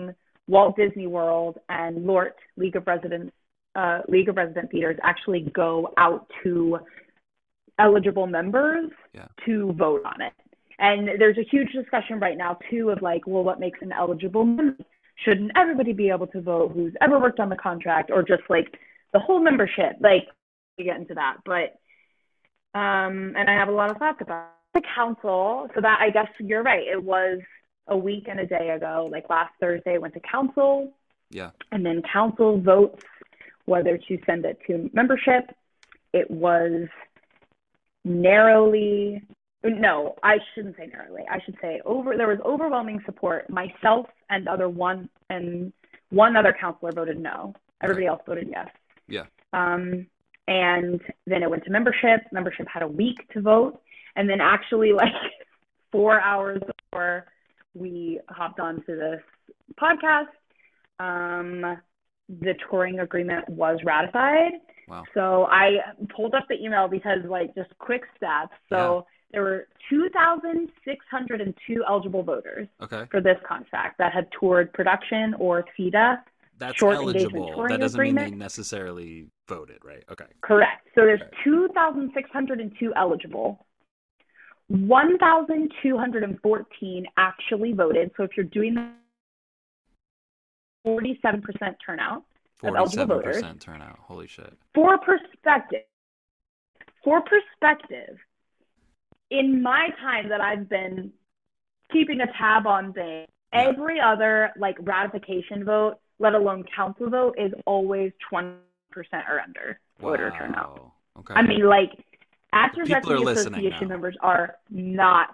Walt Disney World and LORT, League of Residents, uh, League of Resident Theaters, actually go out to eligible members yeah. to vote on it. And there's a huge discussion right now too of like, well, what makes an eligible member? Shouldn't everybody be able to vote who's ever worked on the contract, or just like the whole membership? Like, we get into that, but um, and I have a lot of thoughts about the council. So that, I guess you're right. It was a week and a day ago, like last Thursday, it went to council. Yeah. And then council votes whether to send it to membership. It was narrowly, no, I shouldn't say narrowly. I should say over. There was overwhelming support. Myself and other one and one other counselor voted no. Everybody else voted yes. Yeah. Um, and then it went to membership. Membership had a week to vote, and then actually like four hours before we hopped onto this podcast, um, the touring agreement was ratified. Wow. So I pulled up the email because, like, just quick stats. So yeah. There were two thousand six hundred two eligible voters okay. for this contract that had toured production or C E D A. That's short eligible. Engagement That doesn't agreement. mean they necessarily voted, right? Okay. Correct. So there's okay. two thousand six hundred two eligible. one thousand two hundred fourteen actually voted. So if you're doing forty-seven percent turnout of eligible voters. forty-seven percent turnout. Holy shit. For perspective, for perspective, in my time that I've been keeping a tab on things, yeah. every other like ratification vote, let alone council vote, is always twenty percent or under wow. voter turnout. Okay. I mean, like, Actors People Equity are Association now. members are not.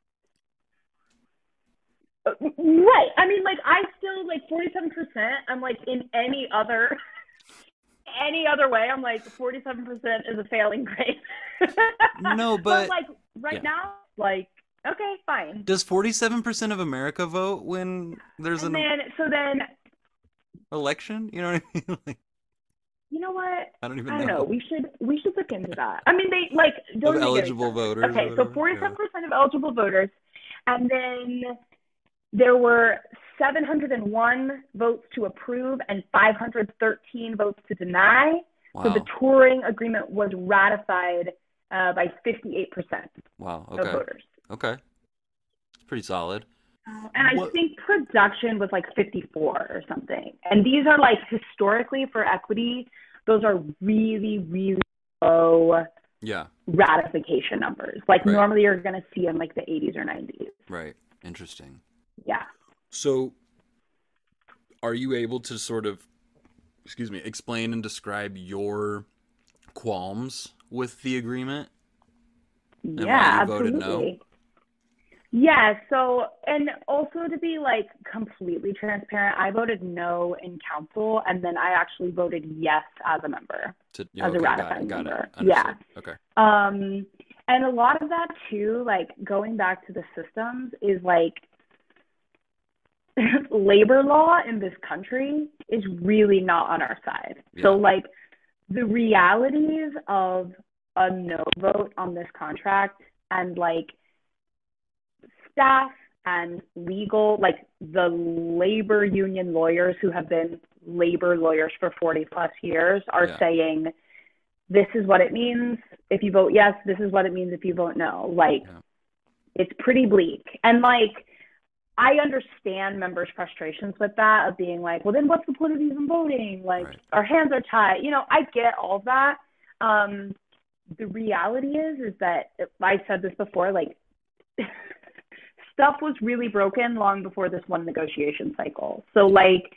Right. I mean, like, I still, like, forty-seven percent, I'm like, in any other, any other way, I'm like, forty-seven percent is a failing grade. No, but. But, like, right yeah. now, like, okay, fine. Does forty-seven percent of America vote when there's And an then, so then, election? You know what I mean? Like, you know what? I don't even I don't know. know. We should, we should look into that. I mean, they, like, don't Of even get eligible me voters. started. Okay, or so whatever? forty-seven percent of eligible voters, and then there were seven hundred one votes to approve and five hundred thirteen votes to deny. Wow. So the touring agreement was ratified uh, by fifty-eight percent Wow. Okay. of voters. Okay. It's pretty solid. Uh, and What- I think production was like fifty-four or something. And these are like historically for equity, those are really, really low Yeah. ratification numbers. Like Right. normally you're going to see in like the eighties or nineties. Right. Interesting. Yeah. So, are you able to sort of, excuse me, explain and describe your qualms with the agreement? And Yeah, why you voted absolutely. no? Yeah, so, and also to be like completely transparent, I voted no in council, and then I actually voted yes as a member, To, as okay, a got ratifying it, got member. it. Yeah. Understood. Okay. Um, and a lot of that too, like going back to the systems, is like labor law in this country is really not on our side. Yeah. So like the realities of a no vote on this contract, and like staff and legal, like the labor union lawyers who have been labor lawyers for forty plus years are Yeah. saying, this is what it means if you vote yes, this is what it means if you vote no. Like, Yeah. it's pretty bleak. And like, I understand members' frustrations with that, of being like, well, then what's the point of even voting? Like, Right. our hands are tied. You know, I get all of that. Um, the reality is, is that I said this before, like, stuff was really broken long before this one negotiation cycle. So, like,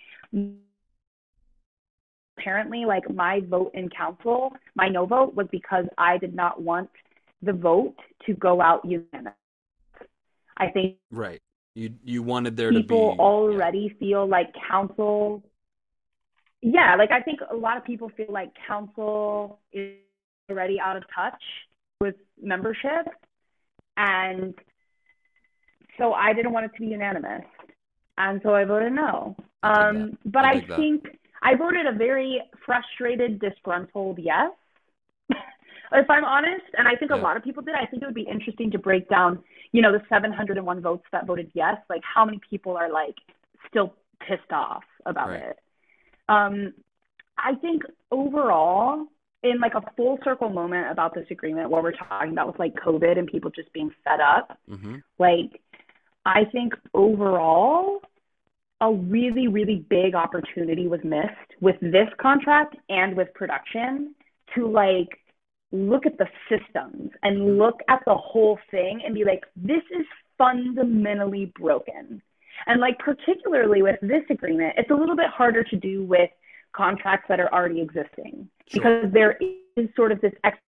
apparently, like, my vote in council, my no vote was because I did not want the vote to go out unanimous. I think Right. You you wanted there people to be already feel like council, yeah, like I think a lot of people feel like council is already out of touch with membership, and so I didn't want it to be unanimous, and so I voted no. I dig Um, that. but I I dig that. think I voted a very frustrated, disgruntled yes, if I'm honest, and I think a Yeah. lot of people did. I think it would be interesting to break down, you know, the seven hundred one votes that voted yes, like how many people are like still pissed off about Right. it. Um, I think overall, in like a full circle moment about this agreement, what we're talking about with like COVID and people just being fed up, Mm-hmm. like I think overall, a really, really big opportunity was missed with this contract and with production to like look at the systems and Mhm. look at the whole thing and be like, this is fundamentally broken. And like particularly with this agreement, it's a little bit harder to do with contracts that are already existing Sure. because there is sort of this ex-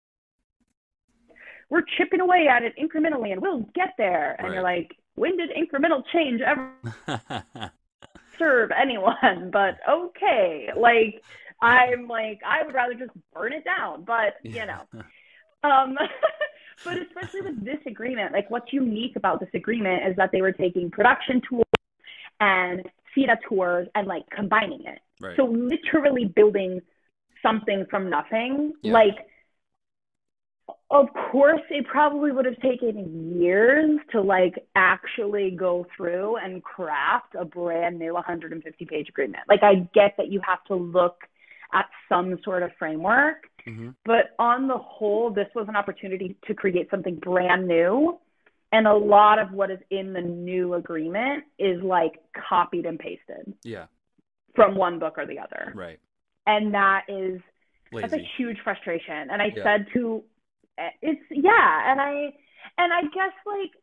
we're chipping away at it incrementally and we'll get there. And Right. you're like, when did incremental change ever serve anyone? But okay, like I'm like I would rather just burn it down, but you know. Um but especially with this agreement, like what's unique about this agreement is that they were taking production tools and C E D A tours and like combining it. Right. So literally building something from nothing. Yeah. Like of course it probably would have taken years to like actually go through and craft a brand new one hundred fifty page agreement. Like I get that you have to look at some sort of framework, Mm-hmm. but on the whole, this was an opportunity to create something brand new. And a lot of what is in the new agreement is like copied and pasted Yeah. from one book or the other. Right. And that is, that's a Lazy. huge frustration. And I Yeah. said to, it's, yeah. And I, and I guess like,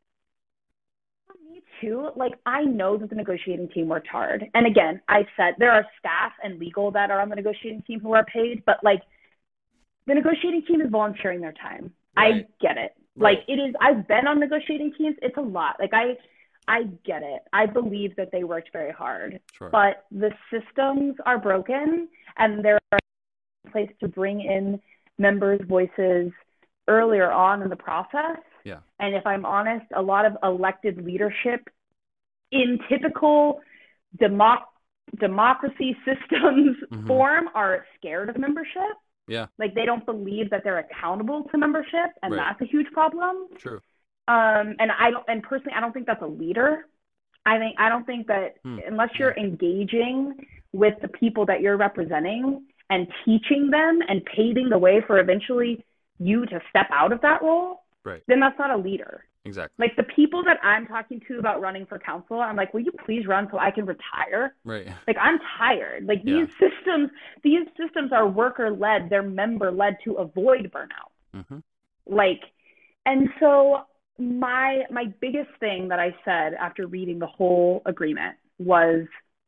for me too, like I know that the negotiating team worked hard. And again, I said there are staff and legal that are on the negotiating team who are paid, but like the negotiating team is volunteering their time. Right. I get it. Right. Like it is, I've been on negotiating teams. It's a lot. Like I, I get it. I believe that they worked very hard, Sure. but the systems are broken and there are place to bring in members' voices earlier on in the process. Yeah. And if I'm honest, a lot of elected leadership in typical democ- democracy systems Mhm. form are scared of membership. Yeah. Like they don't believe that they're accountable to membership, and Right. that's a huge problem. True. Um, and I don't, and personally, I don't think that's a leader. I think I don't think that Hmm. unless you're engaging with the people that you're representing and teaching them and paving the way for eventually you to step out of that role, Right. then that's not a leader. Exactly. Like the people that I'm talking to about running for council, I'm like, will you please run so I can retire? Right. Like I'm tired. Like Yeah. these systems, these systems are worker led, they're member led to avoid burnout. Mm-hmm. Like, and so my my biggest thing that I said after reading the whole agreement was,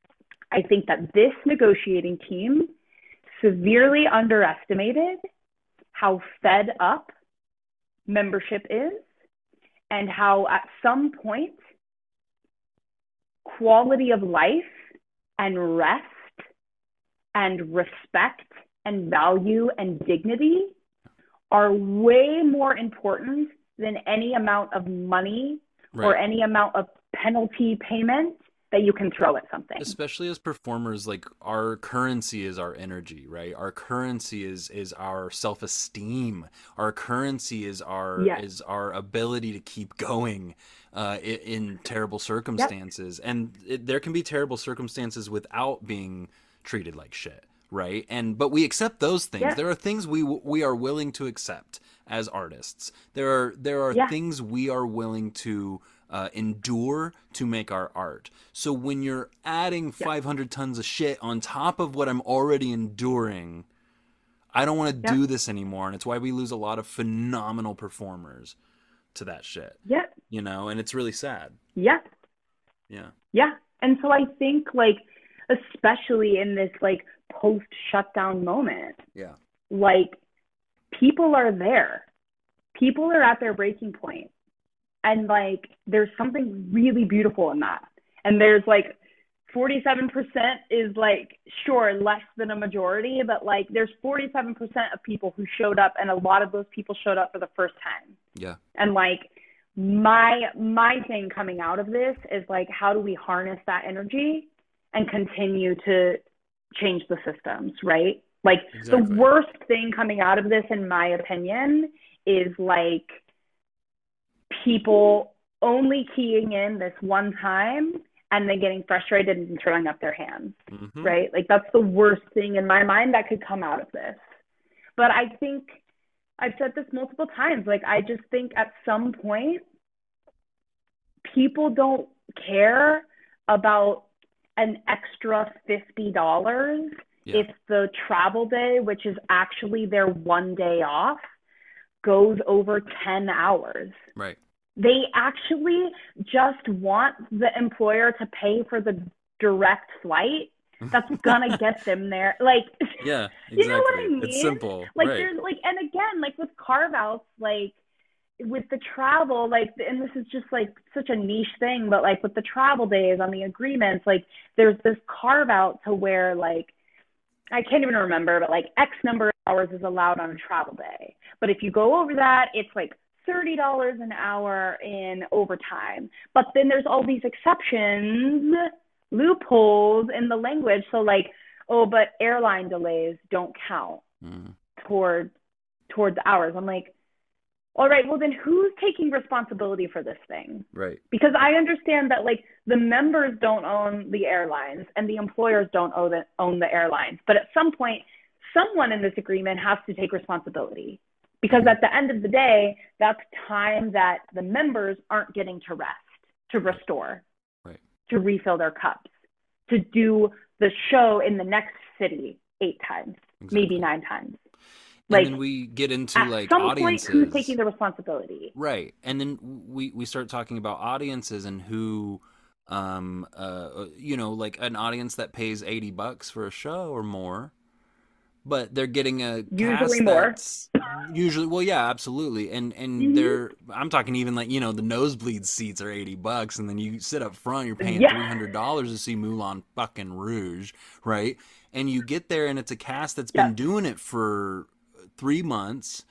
I think that this negotiating team severely underestimated how fed up membership is and how at some point quality of life and rest and respect and value and dignity are way more important than any amount of money or Right. any amount of penalty payment that you can throw at something. Especially as performers, like our currency is our energy, right? Our currency is is our self-esteem. Our currency is our Yes. is our ability to keep going uh, in, in terrible circumstances. And it, there can be terrible circumstances without being treated like shit, right? And but we accept those things. Yeah. There are things we we are willing to accept as artists. There are there are Yeah. things we are willing to uh, endure to make our art. So when you're adding five hundred tons of shit on top of what I'm already enduring, I don't want to Yeah. do this anymore. And it's why we lose a lot of phenomenal performers to that shit, Yeah, you know, and it's really sad. yeah, Yeah. yeah. And so I think like, especially in this like post shutdown moment, Yeah. like people are there. People are at their breaking point. And like there's something really beautiful in that. And there's like forty-seven percent is like sure less than a majority, but like there's forty-seven percent of people who showed up, and a lot of those people showed up for the first time. Yeah. And like my my thing coming out of this is like, how do we harness that energy and continue to change the systems, right? Like Exactly. the worst thing coming out of this, in my opinion, is like people only keying in this one time and then getting frustrated and throwing up their hands, Mm-hmm. right? Like that's the worst thing in my mind that could come out of this. But I think I've said this multiple times. Like, I just think at some point, people don't care about an extra fifty dollars Yeah. if the travel day, which is actually their one day off, goes over ten hours. Right. They actually just want the employer to pay for the direct flight that's gonna get them there. Like, Yeah, exactly. you know what I mean? It's simple. Like, right. there's like, and again, like with carve outs, like with the travel, like, and this is just like such a niche thing, but like with the travel days on the agreements, like there's this carve out to where like, I can't even remember, but like X number of hours is allowed on a travel day. But if you go over that, it's like thirty dollars an hour in overtime. But then there's all these exceptions, loopholes in the language. So like, oh, but airline delays don't count Mm. toward toward the hours. I'm like, all right, well then who's taking responsibility for this thing? Right. Because I understand that like the members don't own the airlines and the employers don't own the, own the airlines. But at some point, someone in this agreement has to take responsibility. Because at the end of the day, that's time that the members aren't getting to rest, to restore, Right. to refill their cups, to do the show in the next city eight times, Exactly. maybe nine times. And Like, then we get into at like some audiences. point, who's taking the responsibility? Right. And then we, we start talking about audiences and who, um, uh, you know, like an audience that pays eighty bucks for a show or more, but they're getting a Usually cast more. that's usually, well, yeah, absolutely. And, and Mhm. they're, I'm talking even like, you know, the nosebleed seats are eighty bucks and then you sit up front, you're paying Yeah. three hundred dollars to see Moulin fucking Rouge. Right. And you get there and it's a cast that's been Yeah. doing it for three months.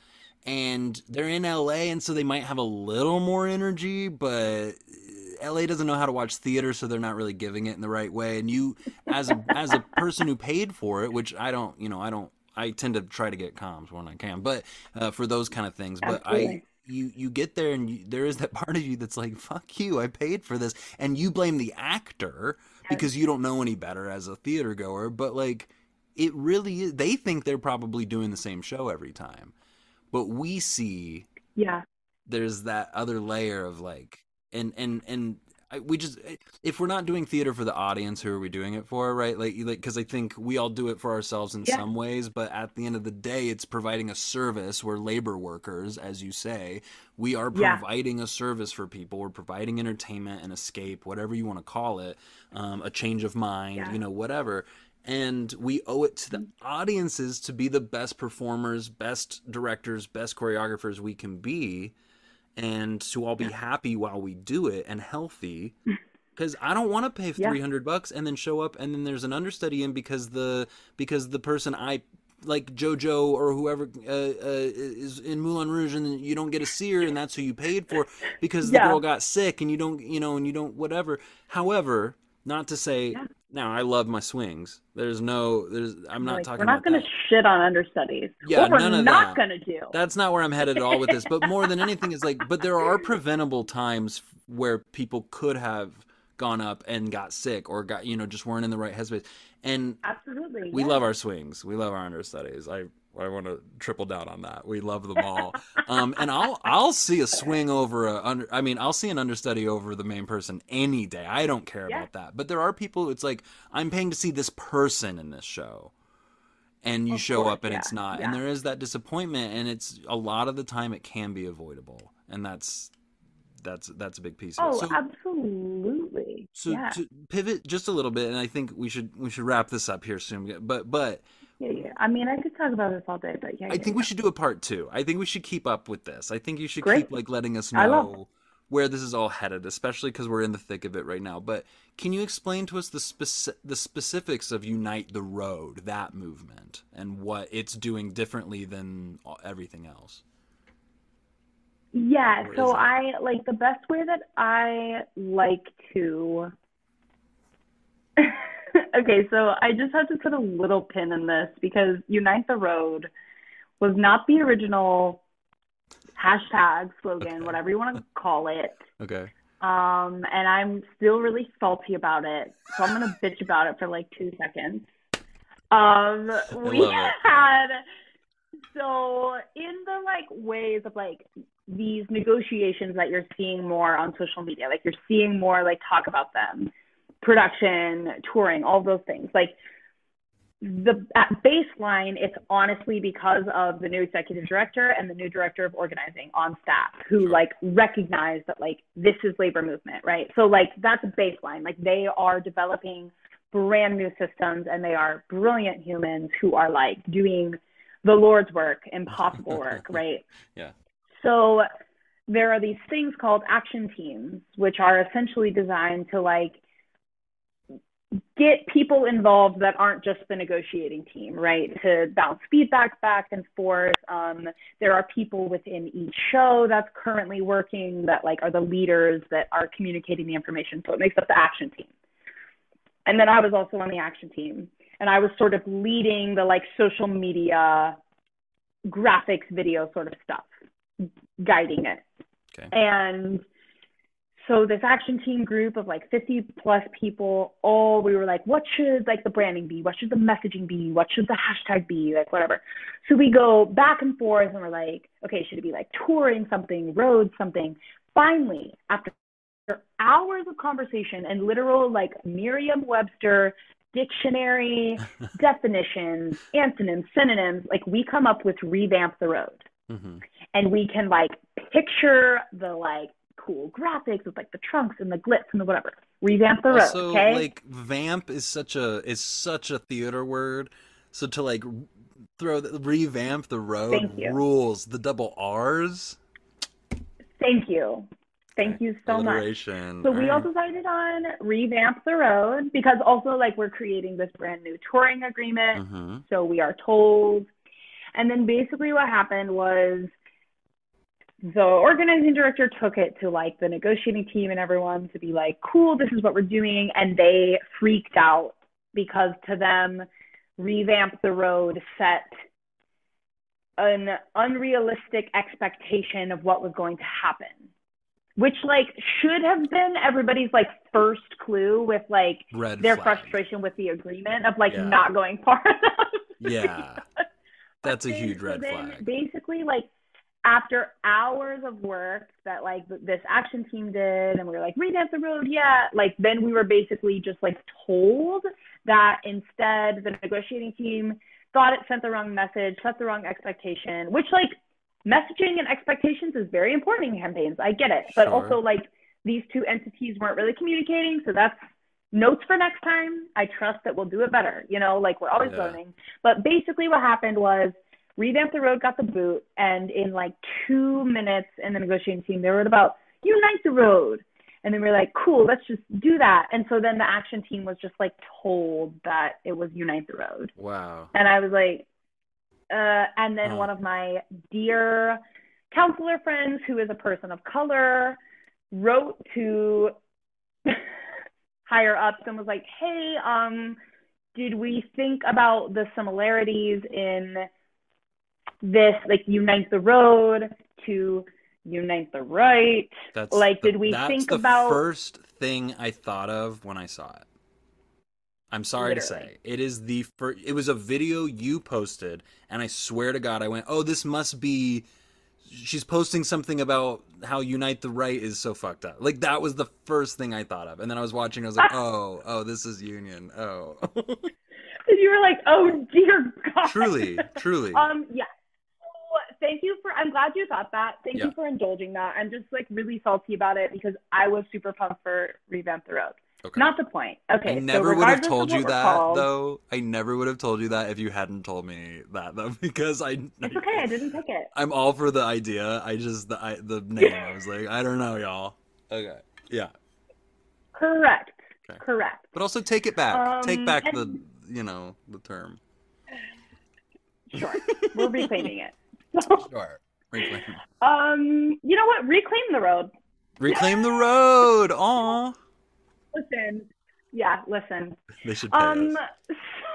And they're in L A, and so they might have a little more energy, but L A doesn't know how to watch theater, so they're not really giving it in the right way. And you, as a as a person who paid for it, which I don't, you know, I don't, I tend to try to get comms when I can, but uh, for those kind of things. But I, Absolutely. you, you get there, and you, there is that part of you that's like, "Fuck you, I paid for this," and you blame the actor because you don't know any better as a theater goer. But like, it really is. They think they're probably doing the same show every time. But we see Yeah. there's that other layer of like, and and and I, we just, if we're not doing theater for the audience, who are we doing it for, right? Like, like because I think we all do it for ourselves in Yeah. some ways, but at the end of the day, it's providing a service. We're labor workers, as you say. We are Yeah. providing a service for people. We're providing entertainment and escape, whatever you want to call it, um, a change of mind, Yeah. you know, whatever. And we owe it to the audiences to be the best performers, best directors, best choreographers we can be, and to all be happy while we do it and healthy. Because I don't want to pay Yeah. three hundred bucks and then show up and then there's an understudy in because the because the person I like JoJo or whoever uh, uh, is in Moulin Rouge and then you don't get to see her and that's who you paid for because the Yeah. girl got sick and you don't you know and you don't whatever. However, not to say Yeah. now I love my swings. There's no there's I'm not Like, talking we're not about going that. to shit on understudies. Yeah, what we're none of not that. going to do. That's not where I'm headed at all with this. But more than anything, is like, but there are preventable times where people could have gone up and got sick or got, you know, just weren't in the right headspace. And Absolutely. we yeah. love our swings. We love our understudies. I I want to triple down on that. We love them all. Um, and I'll I'll see a swing over a under. I mean, I'll see an understudy over the main person any day. I don't care Yeah. about that. But there are people. It's like I'm paying to see this person in this show, and you Of show course, up and yeah, it's not. yeah. And there is that disappointment. And it's a lot of the time it can be avoidable, and that's that's that's a big piece of Oh, it. So, absolutely. so yeah. to pivot just a little bit, and I think we should we should wrap this up here soon. But but. yeah, yeah. I mean, I could talk about this all day, but yeah. I yeah, think yeah. we should do a part two. I think we should keep up with this. I think you should Great. keep like letting us I love know where this is all headed, especially because we're in the thick of it right now. But can you explain to us the speci- the specifics of Unite the Road, that movement, and what it's doing differently than all- everything else? Yeah, Or is so it? I like the best way that I like to. Okay, so I just have to put a little pin in this because Unite the Road was not the original hashtag slogan, Okay. whatever you want to call it. Okay. Um, and I'm still really salty about it. So I'm gonna bitch about it for like two seconds. Um, I we love it. had so in the like ways of like these negotiations that you're seeing more on social media, like you're seeing more like talk about them, production, touring, all those things. Like the at baseline, it's honestly because of the new executive director and the new director of organizing on staff who Sure. like recognize that like this is labor movement, right? So like that's a baseline. Like they are developing brand new systems and they are brilliant humans who are like doing the Lord's work, impossible work, right? Yeah. So there are these things called action teams, which are essentially designed to like get people involved that aren't just the negotiating team, right? To bounce feedback back and forth. Um, there are people within each show that's currently working that like are the leaders that are communicating the information. So it makes up the action team. And then I was also on the action team, and I was sort of leading the like social media, graphics, video sort of stuff, guiding it. Okay. And so this action team group of like fifty plus people, all we were like, what should like the branding be? What should the messaging be? What should the hashtag be? Like whatever. So we go back and forth and we're like, okay, should it be like touring something, road something? Finally, after hours of conversation and literal like Merriam-Webster dictionary definitions, antonyms, synonyms, like we come up with revamp the road. Mm-hmm. And we can like picture the like cool graphics with like the trunks and the glitz and the whatever. Revamp the Also, road, okay? like vamp is such a is such a theater word. So to like throw the, revamp the road Thank you. rules. The double R's. Thank you. Thank you so much. Alliteration. So we All all right. decided on revamp the road because also like we're creating this brand new touring agreement. Mm-hmm. So we are told. And then basically what happened was the organizing director took it to like the negotiating team and everyone to be like, cool, this is what we're doing. And they freaked out because to them, revamp the road set an unrealistic expectation of what was going to happen, which like should have been everybody's like first clue with like Red their flag. frustration with the agreement of like Yeah. not going far enough. Yeah. That's a Then- huge so red then flag. Basically, like after hours of work that like th- this action team did, and we were like revamp the road, yeah. Like then we were basically just like told that instead the negotiating team thought it sent the wrong message, set the wrong expectation, which like messaging and expectations is very important in campaigns. I get it, but Sure. also like these two entities weren't really communicating, so that's notes for next time. I trust that we'll do it better. You know, like we're always Yeah. learning. But basically what happened was Revamp the Road got the boot, and in like two minutes in the negotiating team, they were about unite the road. And then we were like, cool, let's just do that. And so then the action team was just like told that it was unite the road. Wow. And I was like, uh, and then Huh. one of my dear counselor friends who is a person of color wrote to higher ups and was like, hey, um, did we think about the similarities in this, like unite the road to unite the right? That's Like, the, did we that's think the about- first thing I thought of when I saw it. I'm sorry to Literally. say, it is the first. It was a video you posted, and I swear to God, I went, "Oh, this must be." She's posting something about how unite the right is so fucked up. Like that was the first thing I thought of, and then I was watching. I was like, "Oh, oh, this is union." Oh, And you were like, oh dear God. truly, truly. Um, yeah. So, thank you for, I'm glad you thought that. Thank Yeah. you for indulging that. I'm just like really salty about it because I was super pumped for Revamp the Road. Okay. Not the point. Okay. I so never would have regardless of told what you we're that called- though. I never would have told you that if you hadn't told me that though, because I. It's okay. I didn't pick it. I'm all for the idea. I just the I, the name. I was like, I don't know, y'all. Okay, yeah, Correct. Okay. Correct. but also take it back. take Um, back and- the you know the term. Sure. We're reclaiming it. So, Sure. Reclaim. um, you know what? Reclaim the road. Reclaim the road. Aw. Listen. Yeah, listen. They should pay Um, us.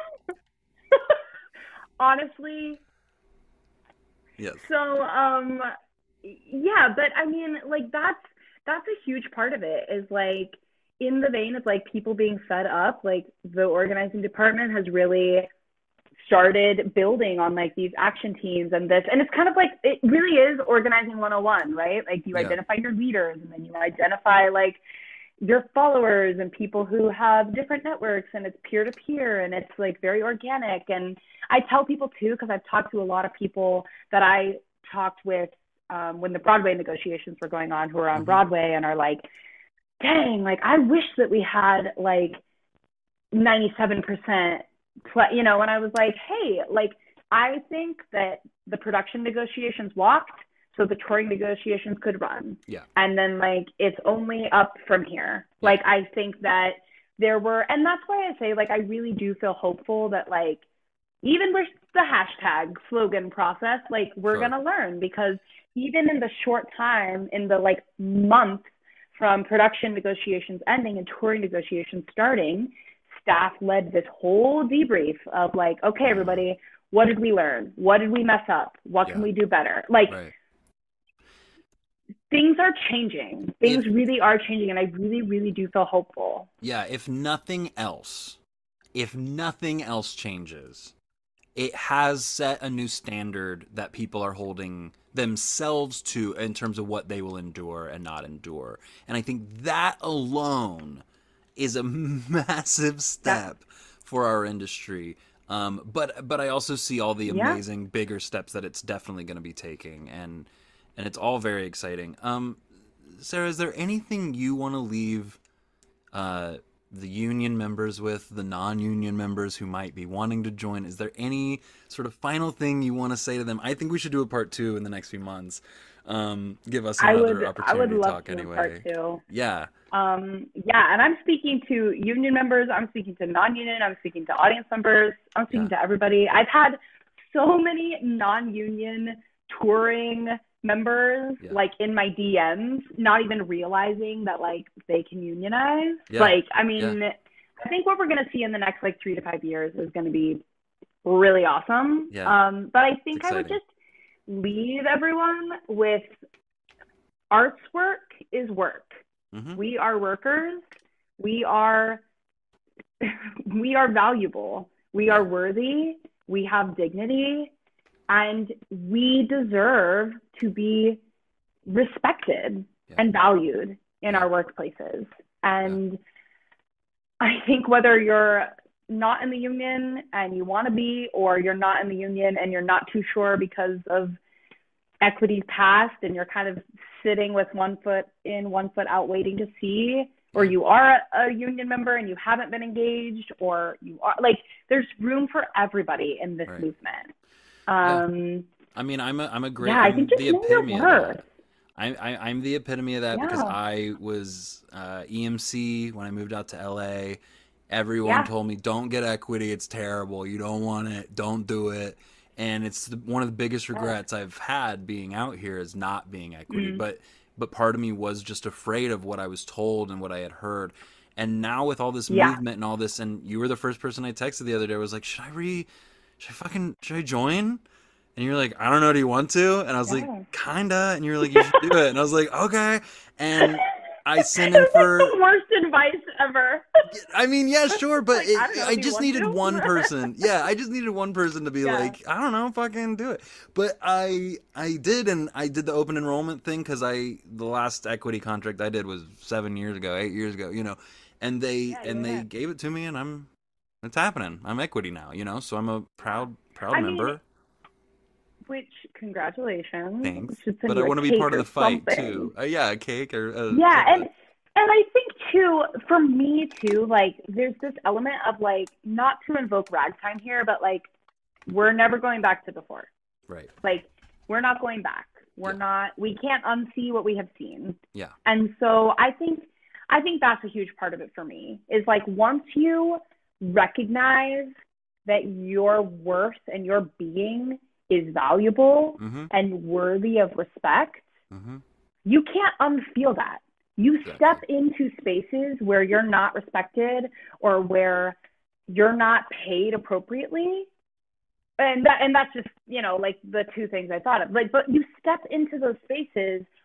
honestly, Yes. so, um, yeah, but I mean, like, that's, that's a huge part of it is like in the vein of like people being fed up, like the organizing department has really started building on like these action teams and this, and it's kind of like, it really is organizing one oh one, right? Like you Yeah. identify your leaders and then you identify like your followers and people who have different networks, and it's peer to peer and it's like very organic. And I tell people too, because I've talked to a lot of people that I talked with um, when the Broadway negotiations were going on, who are on Mhm. Broadway and are like, dang, like I wish that we had like ninety-seven percent, pl-, you know, and I was like, hey, like I think that the production negotiations walked so the touring negotiations could run. Yeah. And then like it's only up from here. Yeah. Like I think that there were, and that's why I say like I really do feel hopeful that like even with the hashtag slogan process, like we're Sure. gonna learn, because even in the short time, in the like month from production negotiations ending and touring negotiations starting, staff led this whole debrief of like, okay, everybody, what did we learn? What did we mess up? What can Yeah. we do better? Like Right. things are changing. Things If- really are changing, and I really, really do feel hopeful. Yeah, if nothing else, if nothing else changes, it has set a new standard that people are holding themselves to in terms of what they will endure and not endure. And I think that alone is a massive step for our industry. Um, but but I also see all the Yeah. amazing bigger steps that it's definitely going to be taking, and and it's all very exciting. Um, Sarah, is there anything you want to leave uh, the union members with, the non-union members who might be wanting to join? Is there any sort of final thing you want to say to them? I think we should do a part two in the next few months. Um, give us I another would, I opportunity would to love talk to do anyway. part two. Yeah. Um, yeah, and I'm speaking to union members, I'm speaking to non-union, I'm speaking to audience members, I'm speaking Yeah. to everybody. I've had so many non-union touring members Yeah. like in my D Ms, not even realizing that like they can unionize. Yeah. Like, I mean, I think what we're going to see in the next like three to five years is going to be really awesome. Yeah. Um, but I think It's I would exciting. just leave everyone with arts work is work. Hmm. We are workers. We are we are valuable. We are worthy. We have dignity, and we deserve to be respected Yeah. and valued in our workplaces. And I think whether you're not in the union and you want to be, or you're not in the union and you're not too sure because of equity's past and you're kind of sitting with one foot in, one foot out waiting to see, or you are a, a union member and you haven't been engaged, or you are like, there's room for everybody in this Right. movement. Um, I mean, I'm a, I'm a great, yeah, I I'm think just the know your epitome of worth. that. I, I, I'm the epitome of that because Yeah. I was uh, E M C when I moved out to L A. Everyone Yeah. told me, don't get equity. It's terrible. You don't want it. Don't do it. And it's the, one of the biggest regrets I've had being out here is not being equity. Mhm. But but part of me was just afraid of what I was told and what I had heard. And now with all this Yeah. movement and all this, and you were the first person I texted the other day. I was like, should I re, should I fucking, should I join? And you're like, I don't know, do you want to? And I was Yeah. like, kinda. And you're like, you should do it. And I was like, okay. And I sent in It's for, like the worst advice ever. I mean, yeah, sure, but Like, it, I don't know, I do you just want needed to? one person. Yeah, I just needed one person to be Yeah. like, I don't know, fucking do it. But I I did, and I did the open enrollment thing because I the last equity contract I did was seven years ago, eight years ago, you know, and they Yeah, and yeah, they yeah. gave it to me, and I'm it's happening. I'm equity now, you know, so I'm a proud proud I mean, member. Which, congratulations. Thanks, Should send but you I a want to be cake part of or the fight something. too. Uh, yeah, a cake or uh, Yeah, and something. and I think too, for me too, like there's this element of like, not to invoke ragtime here, but like we're never going back to before. Right. Like we're not going back. We're Yeah. not. We can't unsee what we have seen. Yeah. And so I think I think that's a huge part of it for me. Is like once you recognize that your worth and your being is valuable Mm-hmm. and worthy of respect, Mm-hmm. you can't unfeel that. You Exactly. step into spaces where you're not respected or where you're not paid appropriately. And that and that's just, you know, like the two things I thought of. Like, but you step into those spaces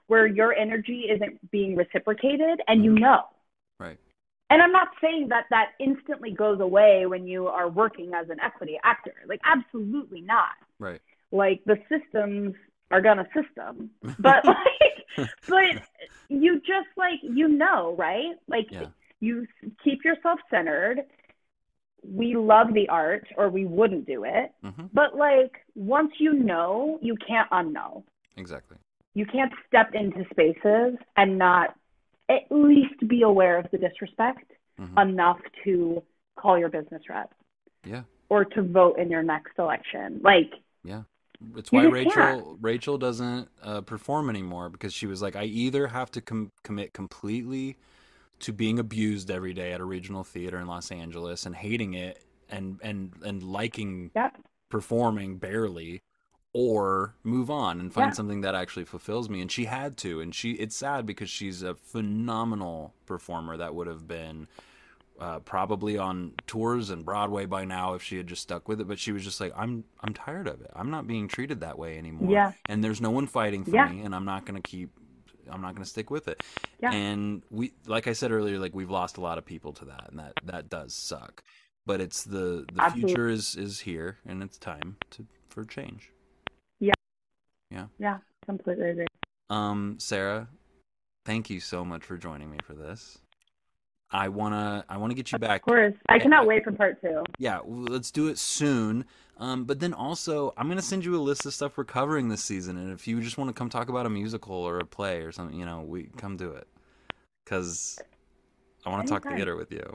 where your energy isn't being reciprocated, and you know. Right. And I'm not saying that that instantly goes away when you are working as an equity actor. Like, absolutely not. Right. Like, the systems are gonna system. But, like, but you just, like, you know, right? Like, yeah. you keep yourself centered. We love the art, or we wouldn't do it. Mm-hmm. But, like, once you know, you can't unknow. Exactly. You can't step into spaces and not at least be aware of the disrespect mm-hmm. enough to call your business rep. Yeah. Or to vote in your next election. Like, yeah. It's why Rachel can't. Rachel doesn't uh, perform anymore, because she was like, I either have to com- commit completely to being abused every day at a regional theater in Los Angeles and hating it and and and liking yep. performing barely, or move on and find yeah. something that actually fulfills me. And she had to, and she it's sad because she's a phenomenal performer that would have been uh, probably on tours and Broadway by now if she had just stuck with it. But she was just like, I'm I'm tired of it. I'm not being treated that way anymore. Yeah. And there's no one fighting for yeah. me, and I'm not going to keep I'm not going to stick with it. Yeah. And we, like I said earlier, like we've lost a lot of people to that, and that, that does suck. But it's the, the Absolutely. future is, is here, and it's time to for change. Yeah. Yeah. Yeah. Completely agree. Um, Sarah, thank you so much for joining me for this. I wanna I wanna get you back. Of course, I cannot I, wait for part two. Yeah, let's do it soon. Um, but then also, I'm gonna send you a list of stuff we're covering this season, and if you just want to come talk about a musical or a play or something, you know, we come do it, because I want to talk theater with you.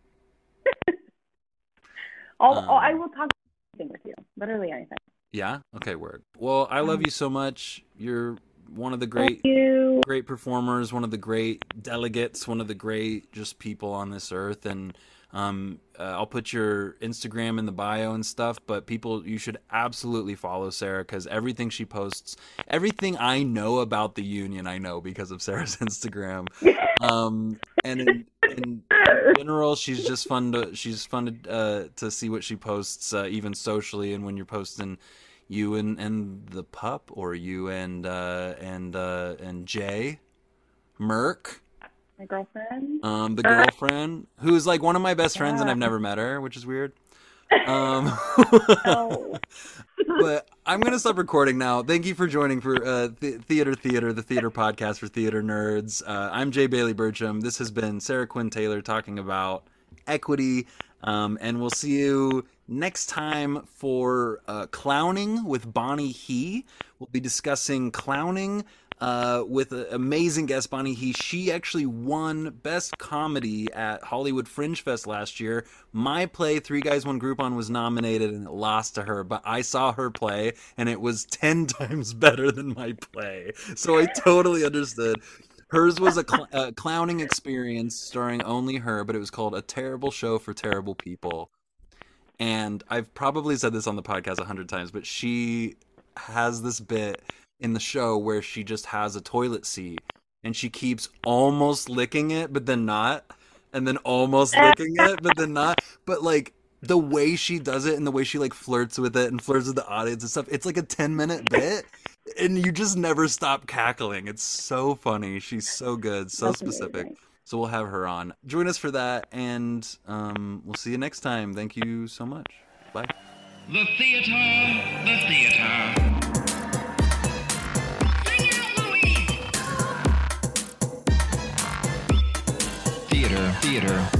I'll, um, I will talk anything with you, literally anything. Yeah. Okay. Word. Well, I love you so much. You're one of the great, great performers, one of the great delegates, one of the great just people on this earth. And um, uh, I'll put your Instagram in the bio and stuff, but people, you should absolutely follow Sarah, because everything she posts, everything I know about the union, I know because of Sarah's Instagram. Um, and in, in general, she's just fun to, she's fun to, uh, to see what she posts, uh, even socially. And when you're posting you and, and the pup, or you and uh, and uh, and Jay, Merc, my girlfriend, um, the girlfriend who is like one of my best friends, yeah. and I've never met her, which is weird. Um, no. But I'm gonna stop recording now. Thank you for joining for uh, Th- Theater Theater, the theater podcast for theater nerds. Uh, I'm Jay Bailey Burcham. This has been Sarah Quinn Taylor talking about equity. Um, and we'll see you next time for uh, Clowning with Bonnie He. We'll be discussing clowning uh, with an amazing guest, Bonnie He. She actually won Best Comedy at Hollywood Fringe Fest last year. My play, Three Guys, One Groupon, was nominated and it lost to her, but I saw her play and it was ten times better than my play. So I totally understood. Hers was a, cl- a clowning experience starring only her, but it was called A Terrible Show for Terrible People. And I've probably said this on the podcast a hundred times, but she has this bit in the show where she just has a toilet seat and she keeps almost licking it, but then not, and then almost licking it, but then not. But like the way she does it and the way she like flirts with it and flirts with the audience and stuff, it's like a ten minute bit. And you just never stop cackling. It's so funny. She's so good, so That's specific. Amazing. So we'll have her on. Join us for that, and um, we'll see you next time. Thank you so much. Bye. The theater, the theater. Bring out Louis. Theater, theater.